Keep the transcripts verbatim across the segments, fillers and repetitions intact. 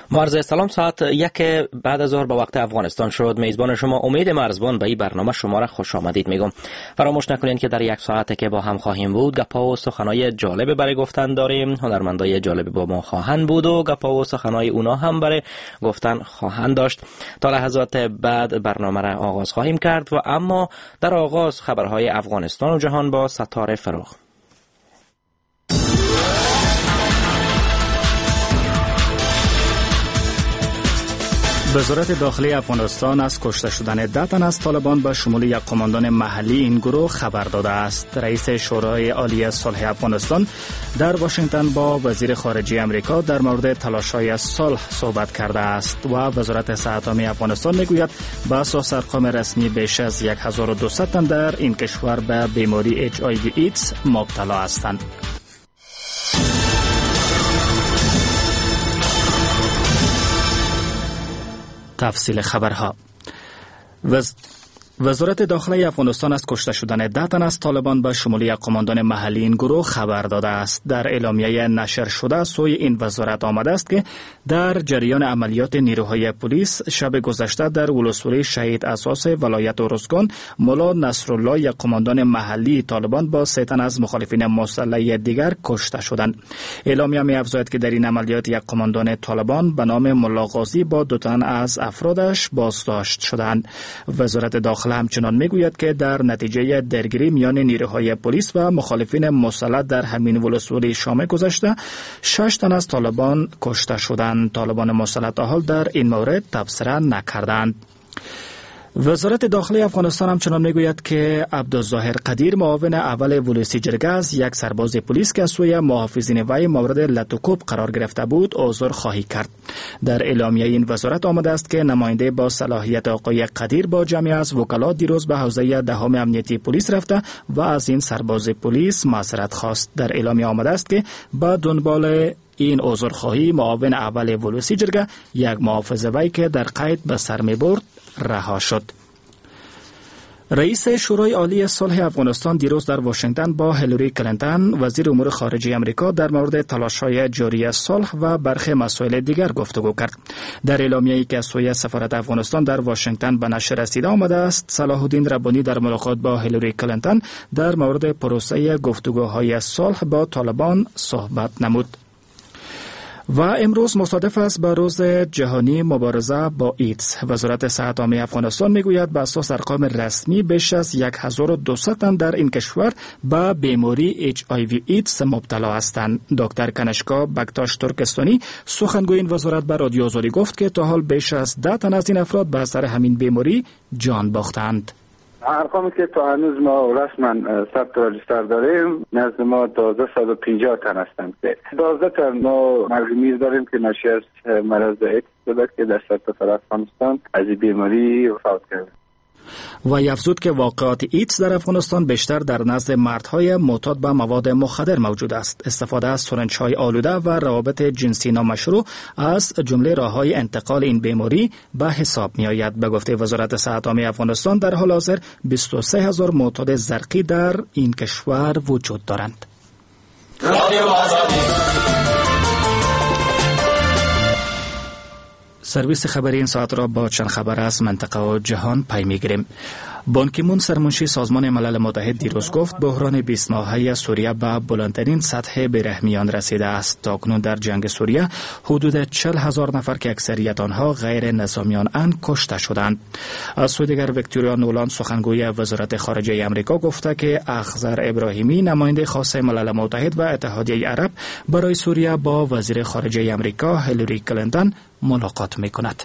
معرض سلام ساعت یک بعد از ظهر به وقت افغانستان شد. میزبان شما امید مرزبان به این برنامه شما را خوش آمدید میگم. فراموش نکنید که در یک ساعت که با هم خواهیم بود گپا و سخنای جالب برای گفتن داریم. هنرمندای جالب با ما خواهند بود و گپا و سخنای اونا هم برای گفتن خواهند داشت. تا لحظات بعد برنامه را آغاز خواهیم کرد و اما در آغاز خبرهای افغانستان و جهان با ستاره فروغ. وزارت داخلی افغانستان از کشته شدن ده تن از طالبان به شمول یک قماندان محلی این گروه خبر داده است. رئیس شورای عالی صلح افغانستان در واشنگتن با وزیر خارجه امریکا در مورد تلاش‌های صلح صحبت کرده است و وزارت صحت عامه افغانستان میگوید به اساس ارقام رسمی بیش از هزار و دویست تن در این کشور به بیماری اچ آی وی ایدز مبتلا هستند. تفصیل خبرها. وز... وزارت داخلی افغانستان از کشته شدن ده تن از طالبان به شمول یک قماندان محلی این گروه خبر داده است. در اعلامیه نشر شده سوی این وزارت آمده است که در جریان عملیات نیروهای پلیس شب گذشته در ولسوالی شهید اساس ولایت ارزگان مولا نصرالله یک قماندان محلی طالبان با سه تن از مخالفین مسلح دیگر کشته شدند. اعلامیه می افزاید که در این عملیات یک قماندان طالبان به نام ملا غازی با دو تن از افرادش بازداشت شدند. وزارت داخلی همچنان میگوید که در نتیجه درگیری میان نیروهای پلیس و مخالفین مسلح در همین ولسوالی شام گذشته شش تن از طالبان کشته شدند. طالبان مسلح تا حال در این مورد تبصره نکردند. وزارت داخلی افغانستان همچنان میگوید که عبدالظاهر قدیر معاون اول ولسی جرگه از یک سرباز پلیس که سوی محافظین وی مورد لطوکوب قرار گرفته بود عذر خواهی کرد. در اعلامیه این وزارت آمده است که نماینده با صلاحیت آقای قدیر با جمعی از وکلا دیروز به حوزه دهم امنیتی پلیس رفته و از این سرباز پلیس معذرت خواست. در اعلامیه آمده است که با دنبال این عذرخواهی معاون اول ولسی جرگه یک محافظ وی که در قید به سر می برد رها شد. رئیس شورای عالی صلح افغانستان دیروز در واشنگتن با هیلاری کلینتون وزیر امور خارجه امریکا در مورد تلاش‌های جاری صلح و برخی مسائل دیگر گفتگو کرد. در اعلامیه‌ای که از سوی سفارت افغانستان در واشنگتن به نشر رسیده آمده است، صلاح الدین ربانی در ملاقات با هیلاری کلینتون در مورد پروسه گفتگوهای صلح با طالبان صحبت نمود. و امروز مصادف است با روز جهانی مبارزه با ایدز. وزارت صحت عامه افغانستان میگوید به اساس ارقام رسمی بیش از هزار و دویست تن در این کشور به بیماری اچ آی وی ایدز مبتلا هستند. دکتر کنشکا بکتاش ترکستانی سخنگوی این وزارت به رادیو آزادی گفت که تا حال بیش از ده تن از این افراد به اثر همین بیماری جان باختند. ارقامی که تا هنوز ما رسما ثبت رجیستر داریم نزد ما دوازده و پنجاه تن هستند که دوازده تن ما مرگ میز داریم که ناشی از مرض ایدز بوده که در سرتاسر افغانستان از این بیماری وفات کرده. و افزود که واقعات ایدز در افغانستان بیشتر در نزد مردهای معتاد به مواد مخدر موجود است. استفاده از سرنج‌های آلوده و روابط جنسی نامشروع از جمله راه‌های انتقال این بیماری به حساب می‌آید. به گفته وزارت صحت عامه افغانستان در حال حاضر بیست و سه هزار معتاد زرقی در این کشور وجود دارند. سرویس خبری این ساعت را با چند خبر از منطقه و جهان پی می‌گیریم. بان کی مون سرمنشی سازمان ملل متحد دیروز گفت بحران بیست ماهه سوریه به بلندترین سطح بیرحمیان رسیده است. تاکنون در جنگ سوریه حدود چهل هزار نفر که اکثریت آنها غیر نظامیان اند کشته شدند. از سوی دیگر ویکتوریا نولان سخنگوی وزارت خارجه امریکا گفته که اخضر ابراهیمی نماینده خاص ملل متحد و اتحادیه عرب برای سوریه با وزیر خارجه امریکا هیلاری کلینتون ملاقات می‌کند.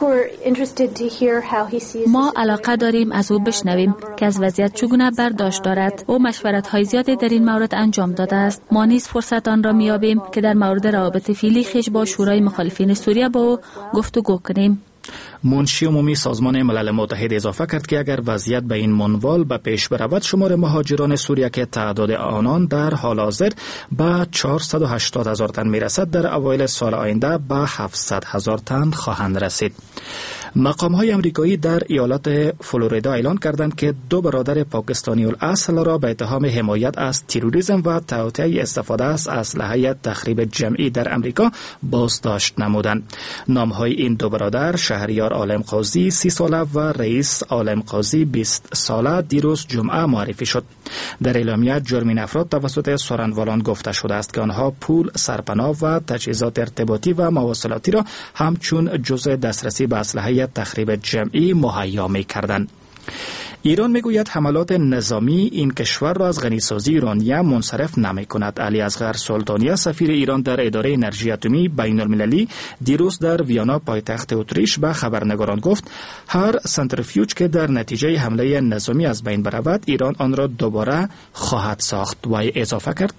ما علاقه داریم از او بشنویم که از وضعیت چگونه برداشت دارد. او مشورت‌های زیادی در این مورد انجام داده است. ما نیز فرصت آن را می‌یابیم که در مورد روابط فعلی خویش با شورای مخالفین سوریه با او گفتگو کنیم. منشی عمومی سازمان ملل متحد اضافه کرد که اگر وضعیت به این منوال به پیش برود شمار مهاجران سوریه که تعداد آنان در حال حاضر به چهارصد و هشتاد هزار تن میرسد در اوایل سال آینده به هفتصد هزار تن خواهند رسید. مقام‌های آمریکایی در ایالت فلوریدا اعلان کردند که دو برادر پاکستانی الاصل را به اتهام حمایت از تروریسم و توطئه استفاده از اسلحه تخریب جمعی در امریکا بازداشت نمودند. نام‌های این دو برادر شهریار عالم قاضی سی ساله و رئیس عالم قاضی بیست ساله دیروز جمعه معرفی شد. در اعلامیه جرم این افراد توسط سارنوالان گفته شده است که آنها پول، سرپناه و تجهیزات ارتباطی و مواصلاتی را همچون جزء دسترسی به اسلحه تخریب جمعی مهیا می‌کردند. ایران میگوید حملات نظامی این کشور را از غنیسازی یورانیم منصرف نمی کند. علی اصغر سلطانی سفیر ایران در اداره انرژی اتمی بین المللی دیروز در ویانا پایتخت اتریش به خبرنگاران گفت هر سنتریفیوژ که در نتیجه حمله نظامی از بین برود ایران آن را دوباره خواهد ساخت. و اضافه کرد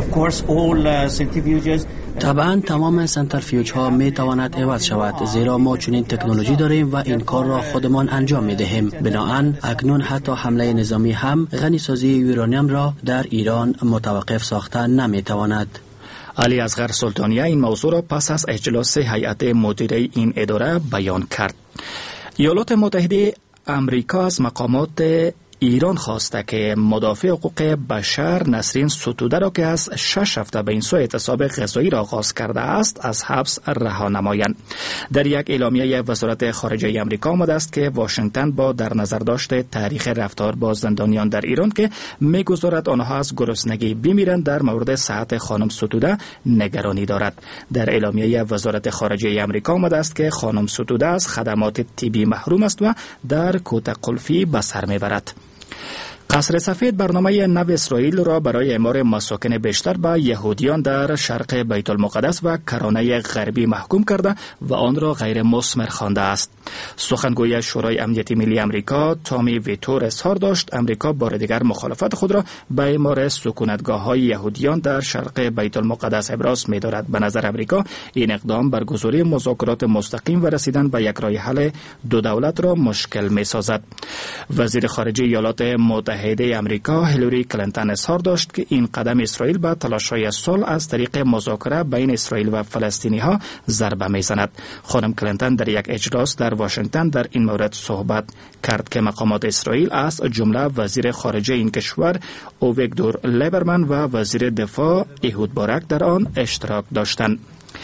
طبعا تمام سنترفیوژ ها می تواند عوض شود زیرا ما چنین تکنولوژی داریم و این کار را خودمان انجام می دهیم. بنابراین اکنون حتی حمله نظامی هم غنیسازی یورانیم را در ایران متوقف ساخته نمی تواند. علی اصغر سلطانی این موضوع را پس از اجلاس هیئت مدیره این اداره بیان کرد. ایالات متحده آمریکا از مقامات ایران خواسته که مدافع حقوق بشر نسرین ستوده را که از شش هفته به این سو اعتصاب غذایی را آغاز کرده است از حبس رها نمایند. در یک اعلامیه وزارت خارجه آمریکا آمده است که واشنگتن با در نظر داشت تاریخ رفتار با زندانیان در ایران که می‌گذارد آنها از گرسنگی بمیرند در مورد صحت خانم ستوده نگرانی دارد. در اعلامیه وزارت خارجه آمریکا آمده است که خانم ستوده از خدمات طبی محروم است و در کوته قلفی به سر میبرد. قصر سفید برنامه نو اسرائیل را برای اعمار مساکن بیشتر به یهودیان در شرق بیت المقدس و کرانه غربی محکوم کرده و آن را غیر مثمر خوانده است. سخنگوی شورای امنیت ملی آمریکا تامی ویتور اظهار داشت آمریکا بار دیگر مخالفت خود را به اعمار سکونتگاه‌های یهودیان در شرق بیت المقدس ابراز می‌دارد. به نظر آمریکا این اقدام برگزاری مذاکرات مستقیم و رسیدن به یک راه حل دو دولت را مشکل می‌سازد. وزیر خارجه ایالات متحده آمریکا هیلاری کلینتون اظهار داشت که این قدم اسرائیل به تلاش‌های صلح از طریق مذاکره بین اسرائیل و فلسطینی‌ها ضربه می‌زند. خانم کلینتون در یک اجلاس در واشنگتن در این مورد صحبت کرد که مقامات اسرائیل از جمله وزیر خارجه این کشور اویگدور لیبرمن و وزیر دفاع ایهود باراک در آن اشتراک داشتند.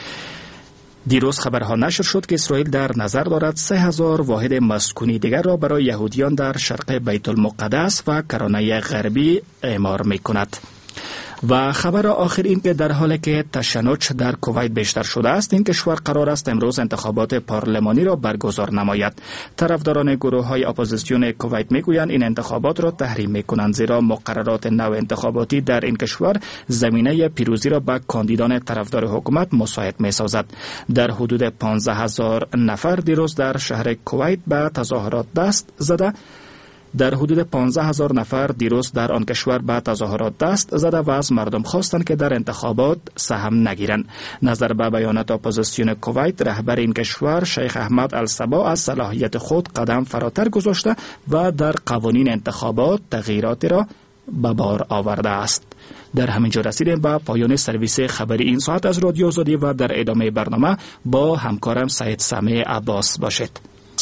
دیروز خبرها نشر شد که اسرائیل در نظر دارد سه هزار واحد مسکونی دیگر را برای یهودیان در شرق بیت المقدس و کرانه غربی اعمار می‌کند. و خبر آخر این که در حالی که تشنج در کویت بیشتر شده است این کشور قرار است امروز انتخابات پارلمانی را برگزار نماید. طرفداران گروه‌های اپوزیسیون کویت میگویند این انتخابات را تحریم میکنند زیرا مقررات نو انتخاباتی در این کشور زمینه پیروزی را به کاندیدان طرفدار حکومت مساعد میسازد. در حدود پانزده هزار نفر دیروز در شهر کویت به تظاهرات دست زده در حدود پانزده هزار نفر دیروز در آن کشور به تظاهرات دست زده و از مردم خواستند که در انتخابات سهم نگیرند. نظر به بیانات اپوزیسیون کویت رهبر این کشور شیخ احمد الصبا از صلاحیت خود قدم فراتر گذاشته و در قوانین انتخابات تغییراتی را به بار آورده است. در همین جا رسیدیم به پایان سرویس خبری این ساعت از رادیو آزادی و در ادامه برنامه با همکارم سعید سمیع عباس باشید.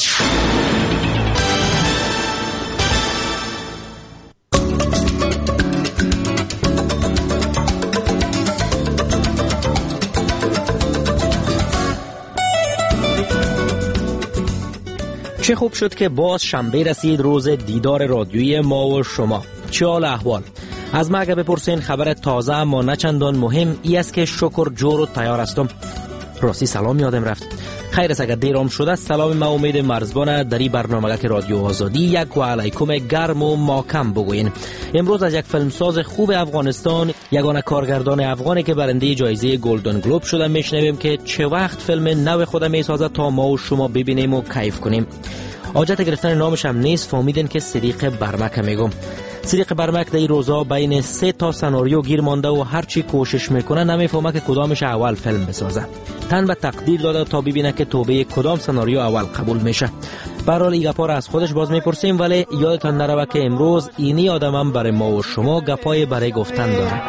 چه خوب شد که باز شنبه رسید، روز دیدار رادیویی ما و شما. چه حال احوال؟ از ما اگه بپرسین خبر تازه اما نه چندان مهم ای است که شکر جور و تیار هستم. راستی سلام یادم رفت. خیر است اگر دیرم شده سلام ما امید مرزبان در این برنامه که رادیو آزادی یک و علیکم گرم و ماکم بگوین. امروز از یک فیلمساز خوب افغانستان، یگانه کارگردان افغانی که برنده جایزه گلدن گلوب شده میشنویم که چه وقت فیلم نو خود میسازه تا ما و شما ببینیم و کیف کنیم. حاجت گرفتن نامش هم نیست، فهمیدن که صدیق برمک میگم. صدیق برمک در این روزا بین سه تا سناریو گیر مانده و هرچی کوشش میکنه نمیفهمه که کدامش اول فیلم بسازه. تن به تقدیر داده تا ببینه که توبه کدام سناریو اول قبول میشه. برحال این گپا را از خودش باز میپرسیم، ولی یادتان نروه که امروز اینی آدمم برای ما و شما گپای برای گفتن داره.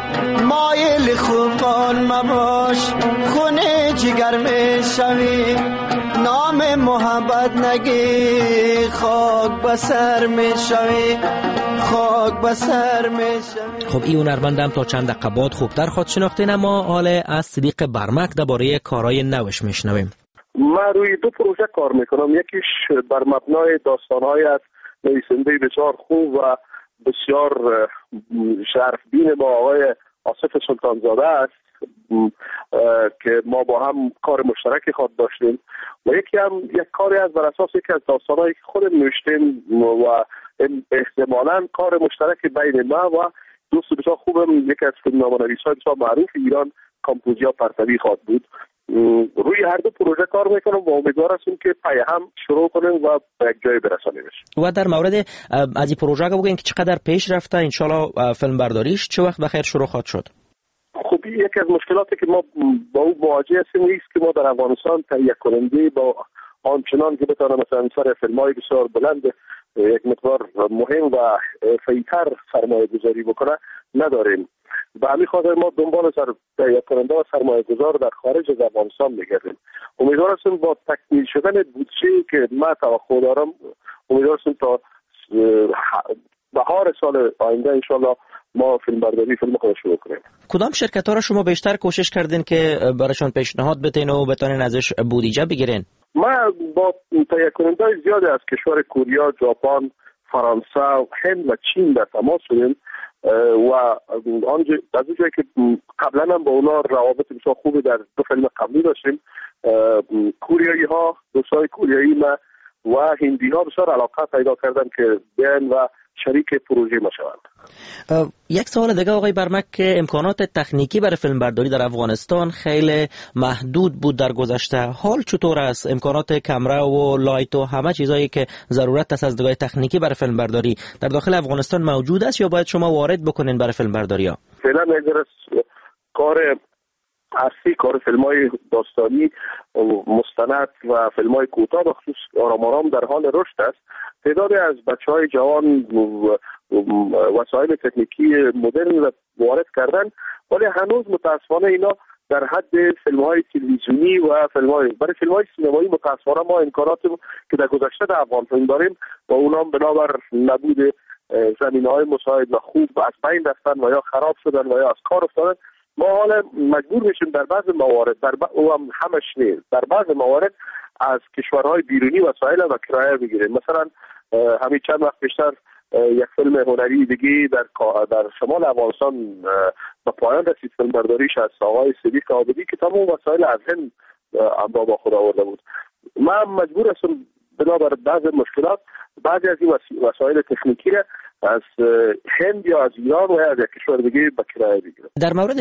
مایل خوبان مباش خونه جگر میشوی، نام محبت نگی خاک بسر می شوی خاک بسر می شوی. خب این هنرمندم تا چند دقیقه بعد خوبتر خود شناختین، اما حال از صدیق برمک درباره کارهای نوش میشنویم. من روی دو پروژه کار میکنم. یکیش بر مبنای داستانهای از نویسنده بسیار خوب و بسیار شرفبین با آقای آصف سلطانزاده است که ما با هم کار مشترکی خود داشتیم و یکی هم یک کاری از بر اساس یکی از داستانهایی که خودم نوشتیم و احتمالاً کار مشترک بین ما و دوست بسیار خوبم، یکی از فیلمنامه‌نویسان بسیار معروف ایران، کامپوزیا پرتوی خواهد بود. روی هر دو پروژه کار میکنم و امیدوار هستیم که پای هم شروع کنیم و به یک جای برسانیمش. و در مورد از این پروژه بگوین که چقدر پیش رفته، انشالله فیلم برداریش چه وقت بخیر شروع خواهد شد؟ خب یکی از مشکلاتی که ما با او مواجه هستیم نیست که ما در افغانستان تهیه کننده با آنچنان که بتونه مثلا سر فیلم‌های بسیار بلند یک مقدار مهم و فیتر سرمایه گذاری بکنه نداریم. به همین خاطر ما دنبال سر تهیه کننده و سرمایه گذار در خارج از افغانستان میگردیم. امیدوار هستیم با تکمیل شدن بودجه‌ای که ما توقع دارم، امیدوار هستیم تا بهار سال آینده انشالله ما فیلم برداری فیلم خود شروع کنیم. کدام شرکت ها را شما بیشتر کوشش کردین که براشون پیشنهاد بتین و بتونین ازش بودجه بگیرین؟ ما با تهیه کننده‌های زیادی از کشور کره، ژاپن، فرانسه، هند و چین در تماس شدیم و آنجا از اونجایی که قبلا هم با اونا روابط بسیار خوبی در دو فیلم قبلی داشتیم، کوریایی ها، دوستای کوریایی ما و هندی ها بسیار علاقه پیدا کردن که بیان و شریک پروژه ما شوند. یک سوال دیگه آقای برمک، که امکانات تکنیکی برای فیلم برداری در افغانستان خیلی محدود بود در گذشته، حال چطور است؟ امکانات کامرا و لایت و همه چیزایی که ضرورت است از دیگه تکنیکی برای فیلم برداری در داخل افغانستان موجود است یا باید شما وارد بکنین برای فیلم برداری ها؟ فعلا اگر کار اصلی کار فیلم‌های داستانی مستند و فیلم‌های کوتاه به خصوص آرام آرام در حال رشد است. تعدادی از بچه‌های جوان وسایل تکنیکی مدرن وارد کردن، ولی هنوز متأسفانه اینا در حد فیلم‌های تلویزیونی و فیلم‌های برای فیلم‌های سینمایی متأسفانه ما امکانات که در گذشته در افغان فیلم داریم و اونام بنابر نبود زمینه‌های مساعد و خوب از بین رفتن و یا خراب شدن و یا از کار افتادن. ما حالا مجبور میشیم در بعض موارد، در بعض او هم همش نیست، در بعض موارد از کشورهای بیرونی وسایل و کرایه بگیریم. مثلا همین چند وقت پیشتر یک فیلم هنری دیگه در در شمال افغانستان به پایان رسید، فیلم برداریش از آقای صدیق عابدی که تمام وسایل از هند امضا با خود آورده بود. من مجبور هستم بنابر بعض مشکلات بعضی از این وسایل تکنیکی را از هند یا از ایران و از یک کشور دیگه به کرایه بگیرم. در مورد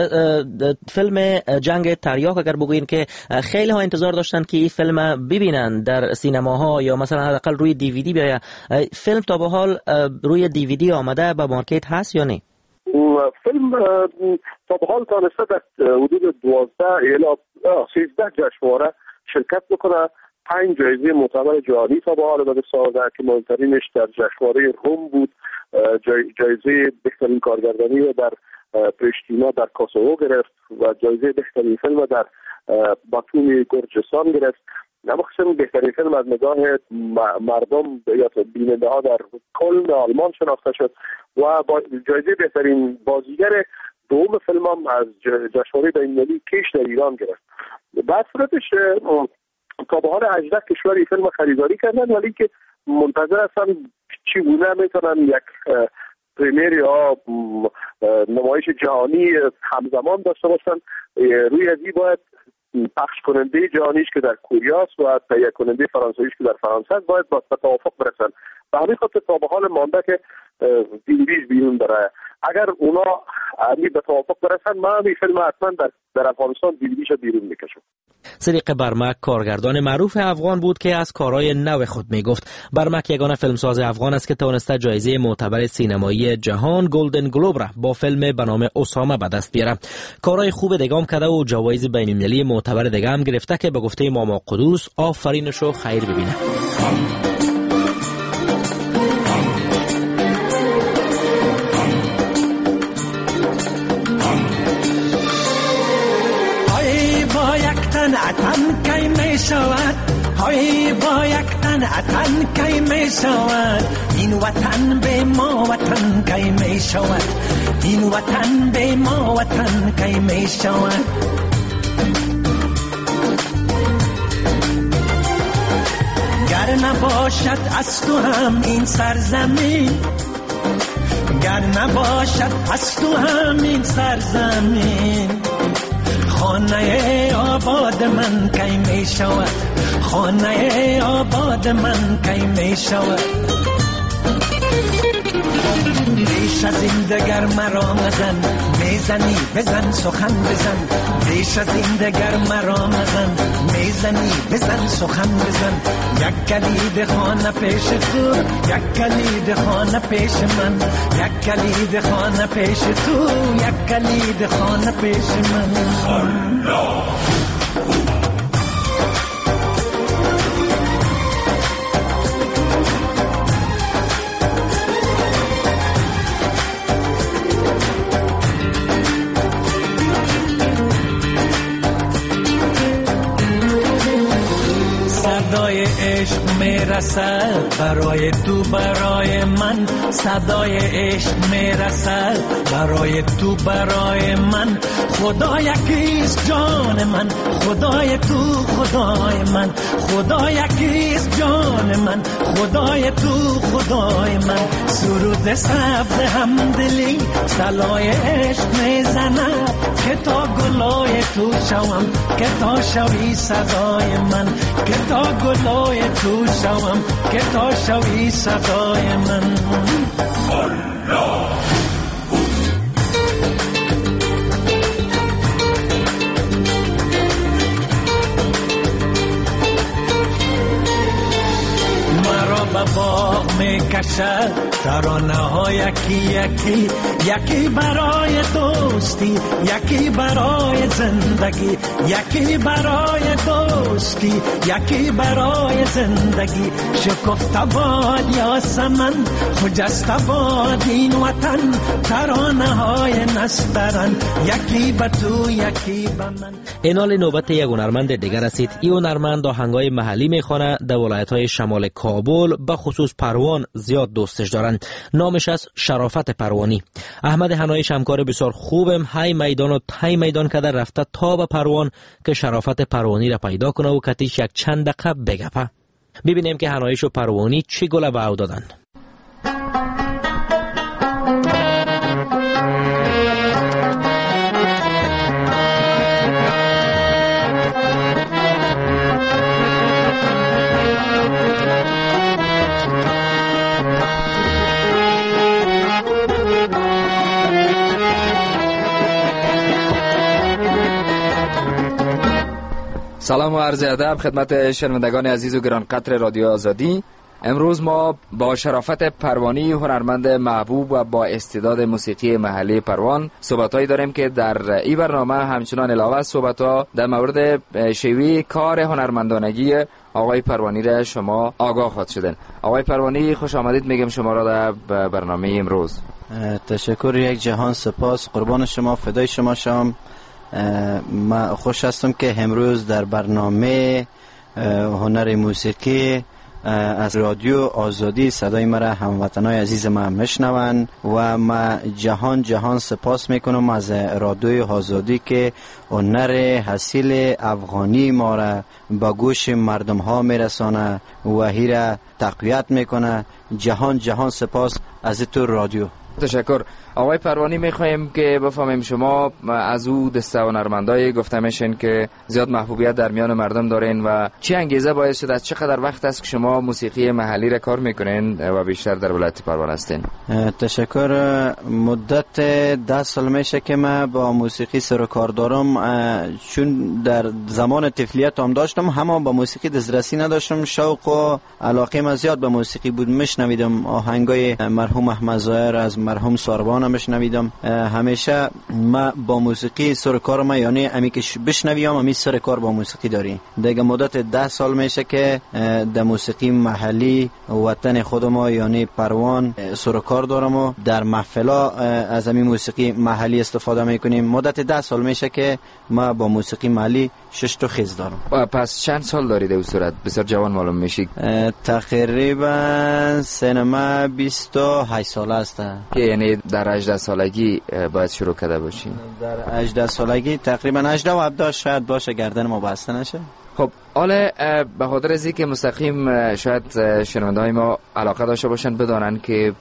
فیلم جنگ تریاک اگر بگوین که خیلی ها انتظار داشتن که این فیلم ببینن در سینماها یا مثلا حداقل روی دیویدی بیاید، فیلم تا به حال روی دیویدی آمده به مارکت هست یا نه؟ فیلم تا به حال تانسته در حدود دوازده الی سیزده جشنواره شرکت بکنه. پنج جایزه معتبر جهانی تا به حال به دست آورده که مهمترینش در جشنواره روم بود، جایزه بهترین کارگردانی رو در پرشتینا در کوسوو گرفت و جایزه بهترین فیلم رو در باتوم گرجستان گرفت. نمی‌خواستم بهترین فیلم از نگاه مردم یا بیننده ها در کل آلمان شناخته شد و با جایزه بهترین بازیگر دوم فیلم هم از جشنواره بین‌المللی کیش در ایران گرفت. بعد صورتش تا به حال هجده کشور این فیلم خریداری کردن، ولی که منتظر هستن چگونه میتونن یک پریمیر یا نمایش جهانی همزمان داشته باشن. روی ازی باید پخش کننده جهانیش که در کره است و تهیه کننده فرانسویش که در فرانسه است باید با توافق برسن. به همین خاطر تا به حال مانده که دیویدیش بیرون بره. اگر اونا علی به توافق برسن ما این فیلم حتما در, در افغانستان دیویدیش بیرون میکشم. صدیق برمک کارگردان معروف افغان بود که از کارهای نو خود میگفت. برمک یگانه فیلمساز افغان است که توانسته جایزه معتبر سینمایی جهان گلدن گلوب را با فیلم به نام اسامه به دست بیاره. کارهای خوب دیگه هم کرده و جوایز بین‌المللی معتبر دیگه هم گرفته که به گفته ماما قدوس آفرینشو خیر ببینه. اتم کی می شود های با یک تن اتن کی می شود این وطن به ما وطن کی می شود این وطن به ما وطن کی می شود گر نباشد از تو هم این سرزمین گر نباشد از تو هم این سرزمین خانه آباد من کی می شود خانه آباد من کی می شود بیش از این دگر مرا مزن میزنی بزن سخن بزن بیش از این دگر مرا مزن میزنی بزن سخن بزن یک کلید خانه پیش تو یک کلید خانه پیش من یک کلید خانه پیش تو یک کلید خانه پیش من الله صدای عشق میرسد برای تو برای من صدای عشق میرسد برای تو برای من خدا یکیست جان من خدای تو خدای من خدا یکیست جان من خدای تو خدای من سرود سبز همدلی صلای عشق میزند که تا گلای تو شوم که تا شوی صدای من که تا گلای تو شوم که تا شوی صدای من الله مرا به باغ می کشد ترانه ها یکی یکی یکی برای دوستی یکی برای زندگی یکی برای دوستی یکی برای زندگی شکفته باد یاسمن خجسته باد این وطن ترانه های نسترن یکی به تو یکی به من. اینال نوبت یک هنرمند دیگر رسید. این هنرمند آهنگای محلی میخونه در ولایت‌های شمال کابل به خصوص پروان زیاد دوستش دارند. نامش از شرافت پروانی. احمد حنایش همکار بسیار خوبم های میدان و تای میدان کده رفته تا به پروان که شرافت پروانی را پیدا کنه و کتیش یک چند دقیقه بگپه. ببینیم که حنایش و پروانی چی گله به او دادن. سلام و عرض ادب خدمت شنوندگان عزیز و گرانقدر رادیو آزادی. امروز ما با شرافت پروانی هنرمند محبوب و با استعداد موسیقی محلی پروان صحبتایی داریم که در این برنامه همچنان علاوه از صحبت‌ها در مورد شیوه کار هنرمندانگی آقای پروانی را شما آگاه خواهد شدن. آقای پروانی خوش آمدید میگم شما را در برنامه امروز. تشکر، یک جهان سپاس، قربان شما، فدای شما شام. من خوش هستم که امروز در برنامه هنر موسیقی از رادیو آزادی صدای مرا هموطنای عزیز من میشنون و من جهان جهان سپاس میکنم از رادیو آزادی که هنر اصیل افغانی ما را به گوش مردم ها میرسانه و هیره تقویت میکنه. جهان جهان سپاس از تو رادیو. تشکر. آقای پروانی میخوایم که بفهمیم شما از او دسته هنرمندای گفته میشن که زیاد محبوبیت در میان مردم دارین و چه انگیزه باعث شده از چقدر وقت است که شما موسیقی محلی را کار میکنین و بیشتر در ولایت پروان هستین؟ تشکر. مدت ده سال میشه که من با موسیقی سر و کار دارم، چون در زمان طفولیت هم داشتم اما با موسیقی دسترسی نداشتم. شوق و علاقه من زیاد به موسیقی بود، میشنویدم آهنگای مرحوم احمد ظاهر از مرحوم ساربان بشنویدم. همیشه ما با موسیقی سر کار ما، یعنی امی که بشنویم امی سر کار با موسیقی داری. دیگه مدت ده سال میشه که در موسیقی محلی وطن خود ما یعنی پروان سر کار دارم و در محفلا از امی موسیقی محلی استفاده میکنیم. مدت ده سال میشه که ما با موسیقی محلی شش تا خیز دارم. پس چند سال دارید در صورت؟ بسیار جوان معلوم میشی. تقریبا سینما بیست و هشت ساله است. یعنی در هجده سالگی باید شروع کرده باشی؟ در هجده سالگی تقریبا هجده و هفده شاید باشه، گردن ما بسته نشه. خب حالا به خاطر از اینکه مستقیم شاید شنونده‌های ما علاقه داشته باشن بدانن که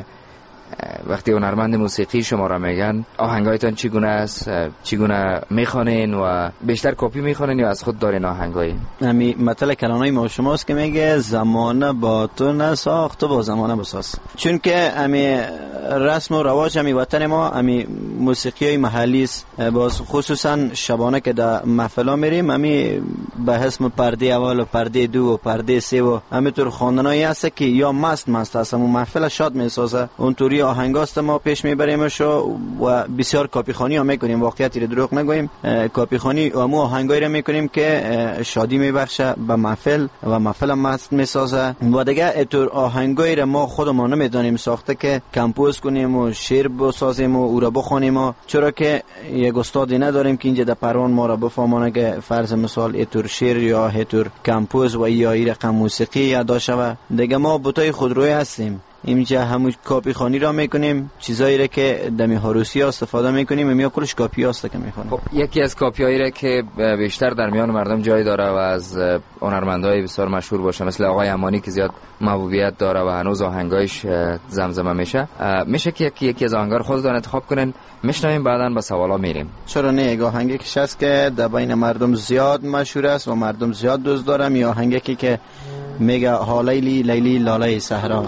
وقتی هنرمند موسیقی شما را میگن آهنگایتان چگونه است، چگونه میخوانین و بیشتر کپی میخوانین یا از خود دارین آهنگایی؟ امی مثل کلمه‌ی ما شماست که میگه زمانه با تو نساخت با زمانه بساز. چون که امی رسم و رواج امی وطن ما امی موسیقی محلی است. باز خصوصا شبانه که در محفلا میریم امی به اسم پرده اول و پرده دو و پرده سه و همینطور خواندنایی هست که یا مست مست هست و محفل شاد میسازه. اونطوری آهنگاست ما پیش میبریمش و بسیار کاپی خانی هم میکنیم. واقعیتی رو دروغ نگوییم، کاپی خانی و مو آهنگایی رو میکنیم که شادی میبخشه به محفل و محفل مست میسازه. و دیگه اینطور آهنگایی رو ما خودمون نمیدونیم ساخته که کمپوز کنیم و شعر بسازیم و او را بخونیم و چرا که یک استادی نداریم که اینجا در پروان ما را بفهمونه که فرض مثال اینطور شعر یا اینطور کمپوز و یا این رقم موسیقی ادا شود. دیگه ما بوتای خودروی هستیم، اینجا همون کاپی خانی را میکنیم، چیزایی را که دمی هاروسی ها استفاده میکنیم امیا کلش کاپی هاست که میخونیم. خب یکی از کاپی هایی را که بیشتر در میان مردم جای داره و از هنرمندای بسیار مشهور باشه مثل آقای امانی که زیاد محبوبیت داره و هنوز آهنگایش زمزمه میشه، میشه که یکی یکی از آهنگا رو خودتون انتخاب کنین میشنویم بعداً به سوالا میریم؟ چرا نه؟ یک آهنگی که هست که در بین مردم زیاد مشهور است و مردم زیاد دوست دارم، یا آهنگی که میگه ها لیلی لیلی لاله صحرا.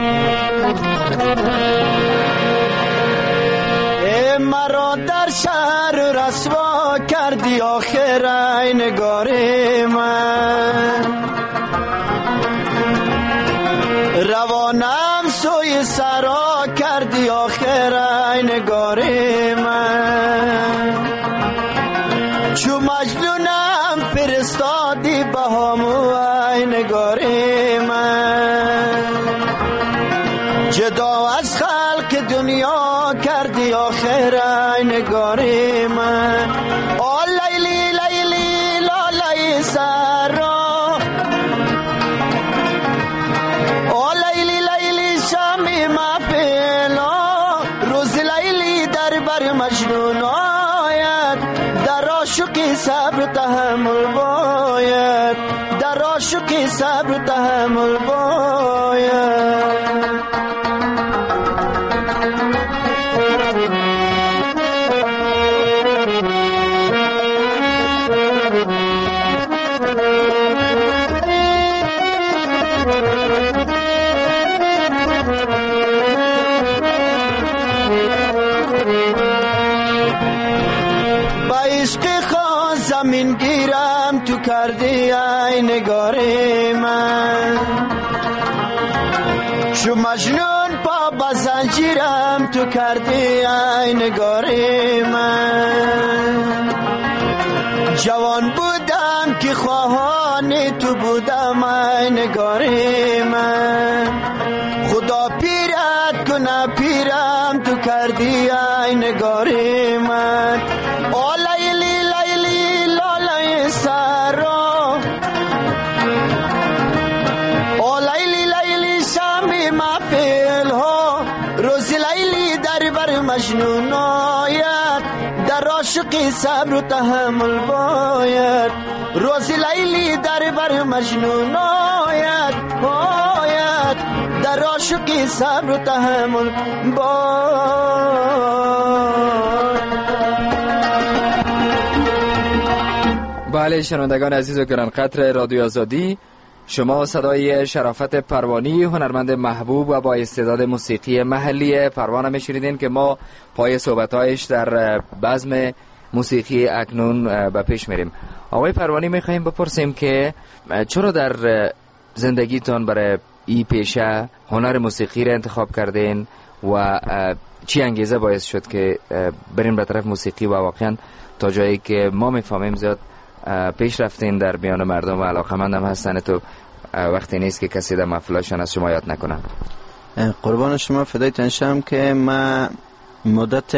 ای مرا در شهر رسوا کردی آخر ای نگار من، روانم سوی سرا کردی آخر ای نگار من، چو مجنونم فرستادی بهامو ای نگار من، جدا از خلق دنیا کردی آخر ای نگار من. آ لیلی لیلی لاله سرا، آ لیلی لیلی شامی محفلا، روز لیلی در بر مجنون آید، در عاشقی صبر تحمل باید، در عاشقی صبر تحمل باید. با عشق خان زمین گیرم تو کردی ای نگار من، شو مجنون پا با زنجیرم تو کردی ای نگار من، جوان بودم که خواهان تو بودم ای نگار من، خدا پیرت کنه پیرم تو کردی ای نگار من. آ لیلی لیلی لاله سرا، آ لیلی لیلی شامی محفل ها، روز لیلی در بر مجنون آید، در عاشقی صبر و تحمل باید، روز لیلی در بر مجنون آید آید، در عاشقی صبر و تحمل باید. بله شنوندگان عزیز و گرانقدر رادیو آزادی، شما صدای شرافت پروانی هنرمند محبوب و با استعداد موسیقی محلی پروان میشنیدین که ما پای صحبتایش در بزم موسیقی اکنون به پیش میریم. آقای پروانی میخواییم بپرسیم که چرا در زندگیتان برای ای پیشه هنر موسیقی را انتخاب کردین و چی انگیزه باعث شد که برین به طرف موسیقی و واقعا تا جایی که ما میفهمیم زیاد پیش رفتین در میان مردم و علاقمند هم هستن، تو وقتی نیست که کسی در محفلاشون از شما یاد نکنن. قربان شما فدای تنشم که من مدت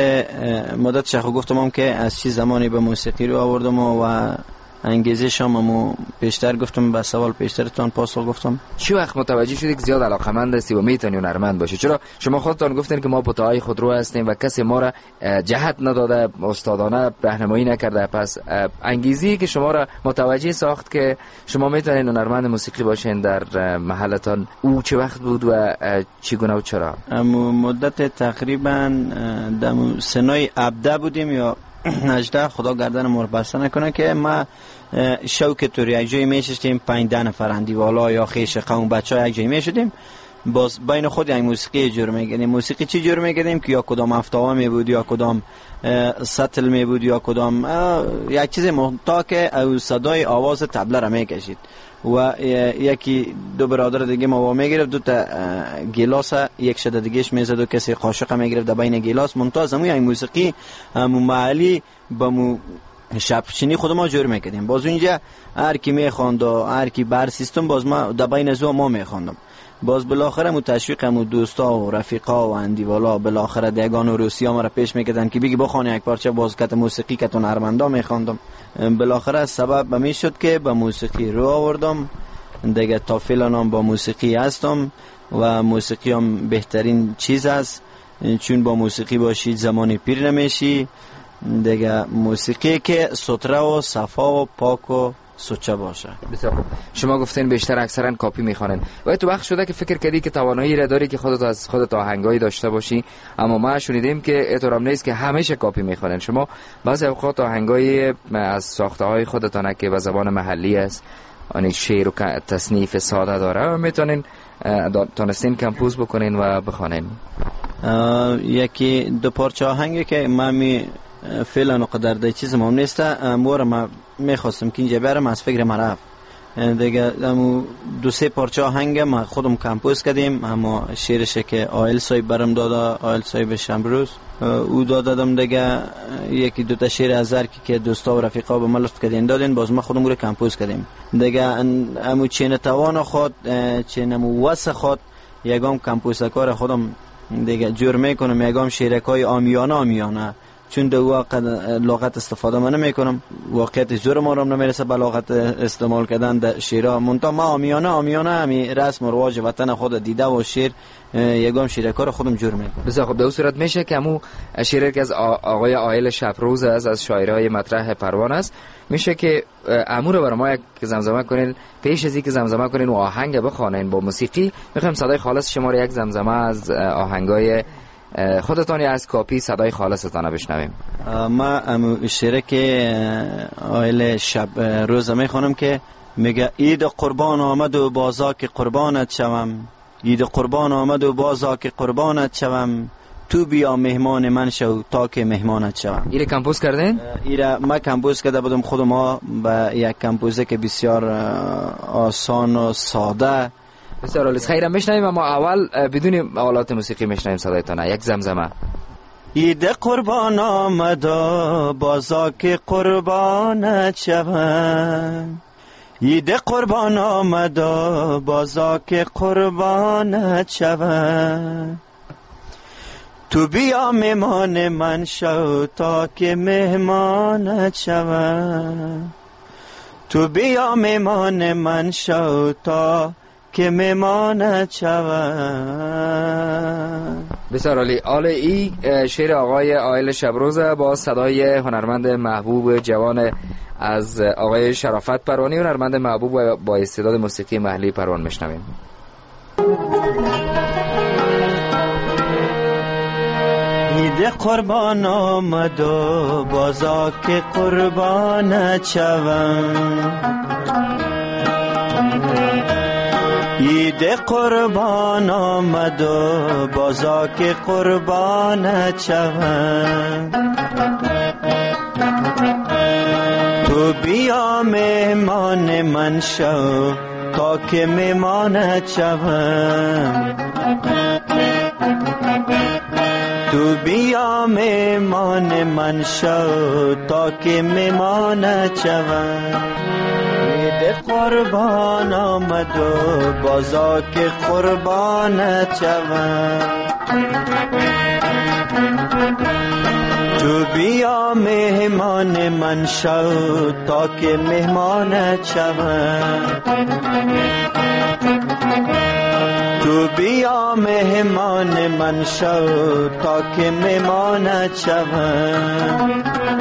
مدت شخو گفتم هم که از چی زمانی به موسیقی رو آوردم و انگیزه شما پیشتر گفتم، به سوال پیشترتون پاسخ گفتم. چی وقت متوجه شدی که زیاد علاقمند هستی و میتونی هنرمند باشی؟ چرا شما خودتان گفتین که ما پتاهای خودرو هستیم و کسی ما را جهت نداده، استادانه راهنمایی نکرده، پس انگیزی که شما را متوجه ساخت که شما میتونین هنرمند موسیقی باشین در محلتان او چه وقت بود و چگونه و چرا؟ مدت تقریبا در سنای ابده بودیم یا هجده، خدا گردن ما رو بسته نکنه، که ما شوک طور یک جایی میشستیم، پنج ده نفر اندیوالا یا خیش قوم بچه ها یک جایی میشدیم، باز بین خود یک موسیقی جور میگردیم. موسیقی چی جور میگردیم که یا کدام افتاوه می بود یا کدام سطل می بود یا کدام یک چیز محتا که او صدای آواز تبله را میکشید و یکی دو برادر دیگه ما میگرفت، دو تا گیلاس یک شده دیگهش میزد و کسی قاشق میگرفت در بین گیلاس، منتاز همون یک موسیقی همون محلی با مو شبچینی خود ما جور میکردیم. باز اونجا هر کی میخواند و هر کی بر سیستم باز ما در بین زو ما میخواندم. باز بالاخره مو تشویق مو دوستا و رفیقا و اندیوالا بالاخره دیگان و روسیا ما را پیش میکردن که بگی بخوانی یک پارچه، باز کت موسیقی که تو هنرمندا میخواندم. بالاخره سبب به می شد که به موسیقی رو آوردم دیگه. تا فعلا با موسیقی هستم و موسیقی هم بهترین چیز است، چون با موسیقی باشی زمانی پیر نمیشی دیگه. موسیقی که ستره و صفا و پاک و سوچه باشه. بسیار. شما گفتین بیشتر اکثرا کاپی میخوانن و تو وقت شده که فکر کردی که توانایی را داری که خودت از خودت آهنگایی داشته باشی، اما ما شنیدیم که احترام نیست که همیشه کاپی میخوانن. شما بعضی اوقات آهنگایی از ساخته های خودتانه که به زبان محلی است، یعنی شعر و تصنیف ساده داره و میتونین تونستین کمپوز بکنین و بخوانین. یکی دو پارچه آهنگی که من می فعلا قدر ده چیز مهم نیست، امور ما میخواستم که اینجا برم از فکر مرف دیگه. امو دو سه پارچه آهنگ ما خودم کمپوز کردیم، اما شعرش که آیل صاحب برم داده، آیل صاحب شمروز او دادم دیگه. یکی دو تا شعر از هر که دوستا و رفیقا به ما لطف کردین دادین، باز ما خودم رو کمپوز کردیم دیگه. امو چین توان خود چین امو وس خود یگام کمپوزکار خودم دیگه جور میکنم، یگام شعرکای آمیانه آمیانه، چون دو وقت لغت استفاده من نمی کنم، واقعیت زور ما رو نمیرسه به لغت استعمال کردن در شیرا. منتها ما آمیانه آمیانه همی رسم و رواج وطن خود دیده و شیر یگام شیرکار خودم جور میکنم. بسیار خب. در صورت میشه که همون شعر که از آقای آیل شبروز است، از شاعرای مطرح پروان است، میشه که امور رو برای ما یک زمزمه کنین. پیش از اینکه زمزمه کنین و آهنگ بخوانین با موسیقی، میخوایم صدای خالص شما رو یک زمزمه از آهنگای خودتانی از کاپی صدای خالصتان بشنویم. ما شعر که آیل شب روز میخوانم که میگه عید قربان آمد و بازا که قربانت شوم، عید قربان آمد و بازا که قربانت شوم، تو بیا مهمان من شو تا که مهمانت شوم. ایره کمپوز کردین؟ ایره ما کمپوز کرده بودم خودم ها با یک کمپوزه که بسیار آسان و ساده. بسیار عالی. خیرم میشنویم، اما اول بدون آلات موسیقی میشنویم صدایتان. یک زمزمه. عید قربان آمد و بازا که قربانت شوم، عید قربان آمد و بازا که قربانت شوم، تو بیا مهمان من شو تا که مهمانت شوم، تو بیا مهمان من شو تا که مهمانت شوم. بسیار عالی. حال ای شعر آقای آیل شبروز با صدای هنرمند محبوب جوان از آقای شرافت پروانی، هنرمند محبوب و با استعداد موسیقی محلی پروان میشنویم. عید قربان آمد و بازا که قربانت شوم، عید قربان آمد و بازا که قربانت شوم، تو بیا مهمان من شو تا که مهمانت شوم، تو بیا میمان من شو تا که میمان چون عید قربان آمد و بازا که قربان چون تو بیا مهمان من شو تا که مهمان چون تو بیا مهمان من شو تا که مهمان چون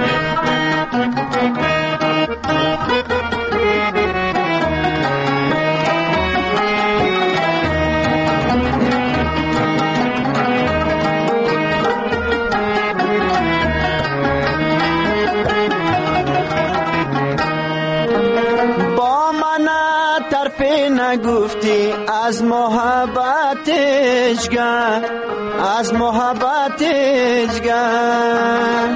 نگفتی از محبتش گر از محبتش گر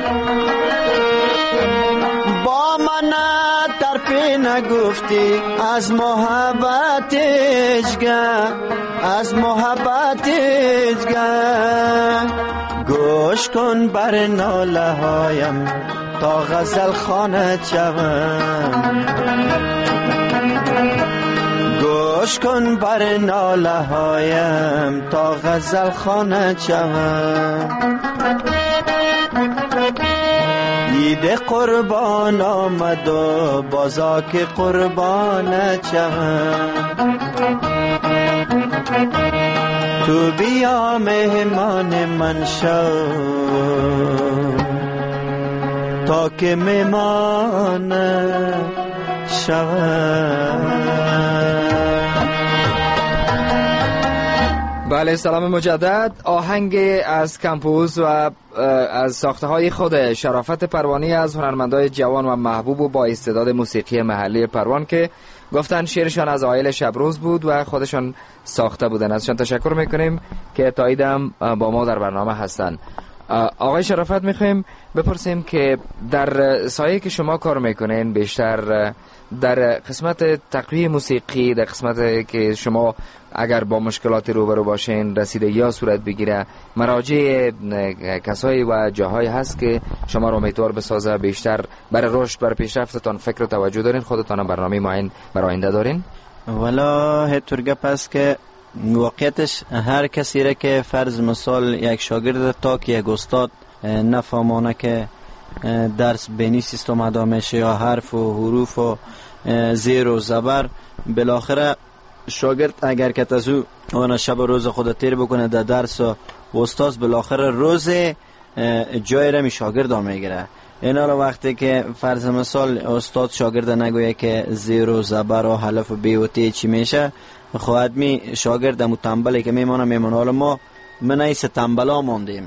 با من طرفی نگفتی از محبتش گر از محبتش گر گوش کن بر ناله هایم تا غزل خانه شوم گوش کن بر ناله هایم تا غزل خانه شوم عید قربان آمد و بازا که قربان شوم تو بیا مهمان من شو تا که مهمان بله، سلام مجدد. آهنگ از کمپوز و از ساخته های خود شرافت پروانی از هنرمندای جوان و محبوب و با استعداد موسیقی محلی پروان که گفتن شعرشان از آیل شبروز بود و خودشان ساخته بودن. ازشان تشکر میکنیم که تاییدم با ما در برنامه هستن. آقای شرافت میخوایم بپرسیم که در سایه که شما کار میکنین، بیشتر در قسمت تقویه موسیقی، در قسمت که شما اگر با مشکلات روبرو باشین رسیده یا صورت بگیره، مراجع کسایی و جاهایی هست که شما رو امیدوار بسازه، بیشتر برای رشد، برای پیشرفتتان فکر و توجه دارین؟ خودتان برنامه معین برای آینده دارین؟ والا هتور گپ است که واقعیتش هر کسی را که فرض مثال یک شاگرد تا که یک استاد نفهمانه که درس بینی سیستم ادا میشه یا حرف و حروف و زیر و زبر، بالاخره شاگرد اگر که تزو اون شب و روز خود تیر بکنه در درس و استاد بالاخره روز جای را می شاگرد ها میگیره. این حالا وقتی که فرض مثال استاد شاگرد نگویه که زیر و زبر و حلف و بی و تی چی میشه، خواهد می شاگرد مو تنبلی که میمانه میمانه. حالا ما من ایسه تنبلا موندیم.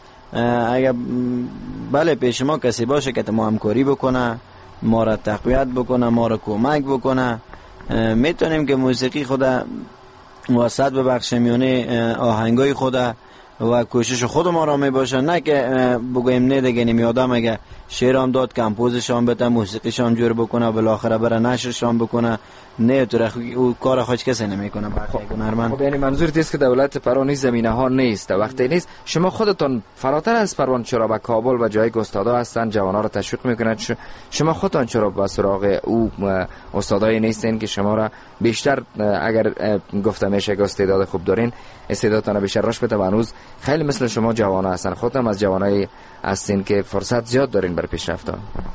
اگر بله پیش ما کسی باشه که ما همکاری بکنه، ما را تقویت بکنه، ما را کمک بکنه، میتونیم که موسیقی خود وسط ببخشه میونه آهنگای خود و کوشش خود ما را می باشه. نه که بگویم نه دیگه نمیادم اگه شعرام داد کمپوزشان بده، موسیقیشان جور بکنه، بالاخره برای نشرشان بکنه، نه تو او کار خود کسی نمیکنه. خب یعنی منظورت است که دولت پروان زمینه ها نیست، وقتی نیست شما خودتون فراتر از پروان چرا به کابل و جای استادا هستن جوانا را تشویق میکنند، شما خودتون چرا به سراغ او استادای نیستین که شما را بیشتر اگر گفته میشه که استعداد خوب دارین، استعدادتان بیشتر رشد بده و هنوز خیلی مثل شما جوانا هستن، خودم از جوانای هستین که فرصت زیاد دارین بر پیشرفت؟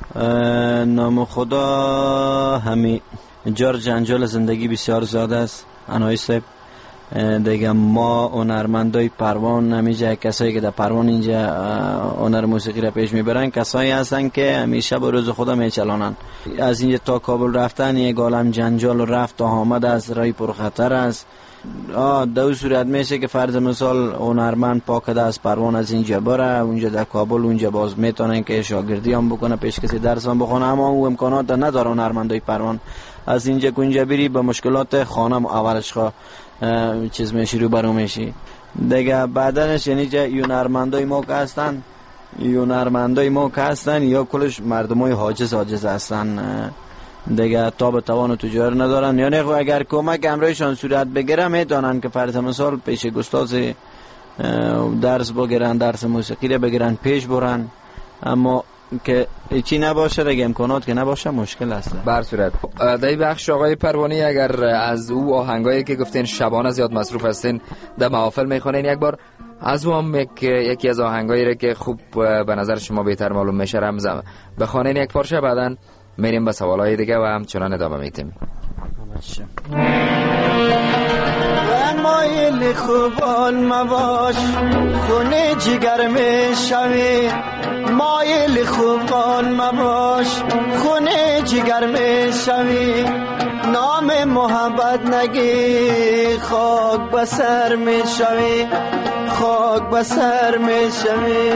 نام خدا همی جار جنجال زندگی بسیار زیاد است انوی صاحب. دیگه ما هنرمندای پروان همیشه کسایی که در پروان اینجا هنر موسیقی را پیش میبرن کسایی هستن که همیشه به روز خدا میچلانن. از اینجا تا کابل رفتن یک عالم جنجال و رفت و آمد از رای پرخطر است. آه دو صورت میشه که فرض مثال هنرمند پاکده از پروان از اینجا بره اونجا در کابل، اونجا باز میتونن که شاگردی هم بکنه، پیش کسی درس هم بخونه، اما او امکانات نداره هنرمندای پروان. از اینجا کنجا بری به مشکلات خانم اولش خواه چیز میشی رو برو میشی دیگه. بعدنش یعنی جا هنرمندای ما که هستن هنرمندای ما که هستن یا کلش مردمای حاجز حاجز هستن دیگه، تا به توان و تجار ندارن. یعنی اگر کمک امرایشان صورت بگیره میتونن که فرض مثال پیش گستاز درس بگیرن، درس موسیقی رو بگیرن پیش برن، اما که چی نباشه دیگه، امکانات که نباشه مشکل است. بر صورت در بخش آقای پروانی، اگر از او آهنگایی که گفتین شبانه زیاد مصروف هستین در محافل میخونین، یک بار از او هم یک یکی از آهنگایی رو که خوب به نظر شما بهتر معلوم میشه رمز بخونین یک پارچه، بعدن میریم به سوالای دیگه و همچنان ادامه میدیم. مایل خوبان مباش خونه جگر می شوی، مایل خوبان مباش خونه جگر می شوی، نام محبت نگی خاک بسر می شوی، خاک بسر می شوی.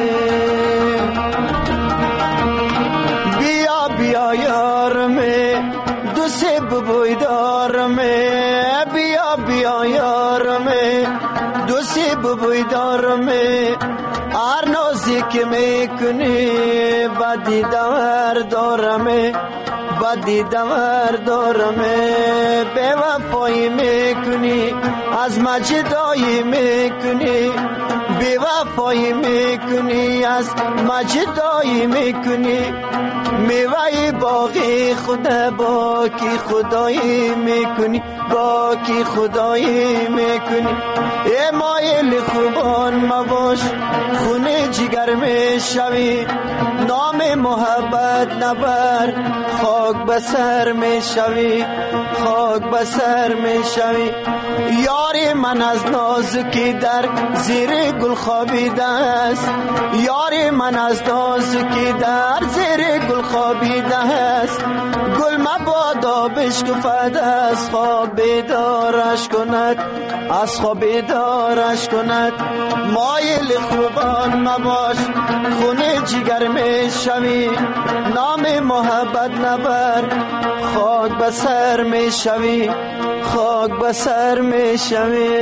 بیا بیا یار می دو سب بویدار می، بیا بیا یار می دو سب بویدار می، هر نازی که میکنی بدی دور دارمی، بدی دور دارمی، به وفایی میکنی از مجدایی میکنی، به وفایی میکنی از مجدایی میکنی، میوه باقی خدا با کی خدایی میکنی، با کی خدایی میکنی. ای مایل خوبان مباش خونه جگر میشوی، نام محبت نبر خاک بسر میشوی، خاک بسر میشوی. یاری من از نازکی در زیر گل خوابیده است، یاری من از نازکی در زیر گل خوابیده است، گل مبادا بشکفد از خواب بیدارش کند، از خواب بیدارش کند. مایل خوبان مباش خونه جگر میشوی، نام محبت نبر خاک بسر میشوی، خاک بسر میشوی.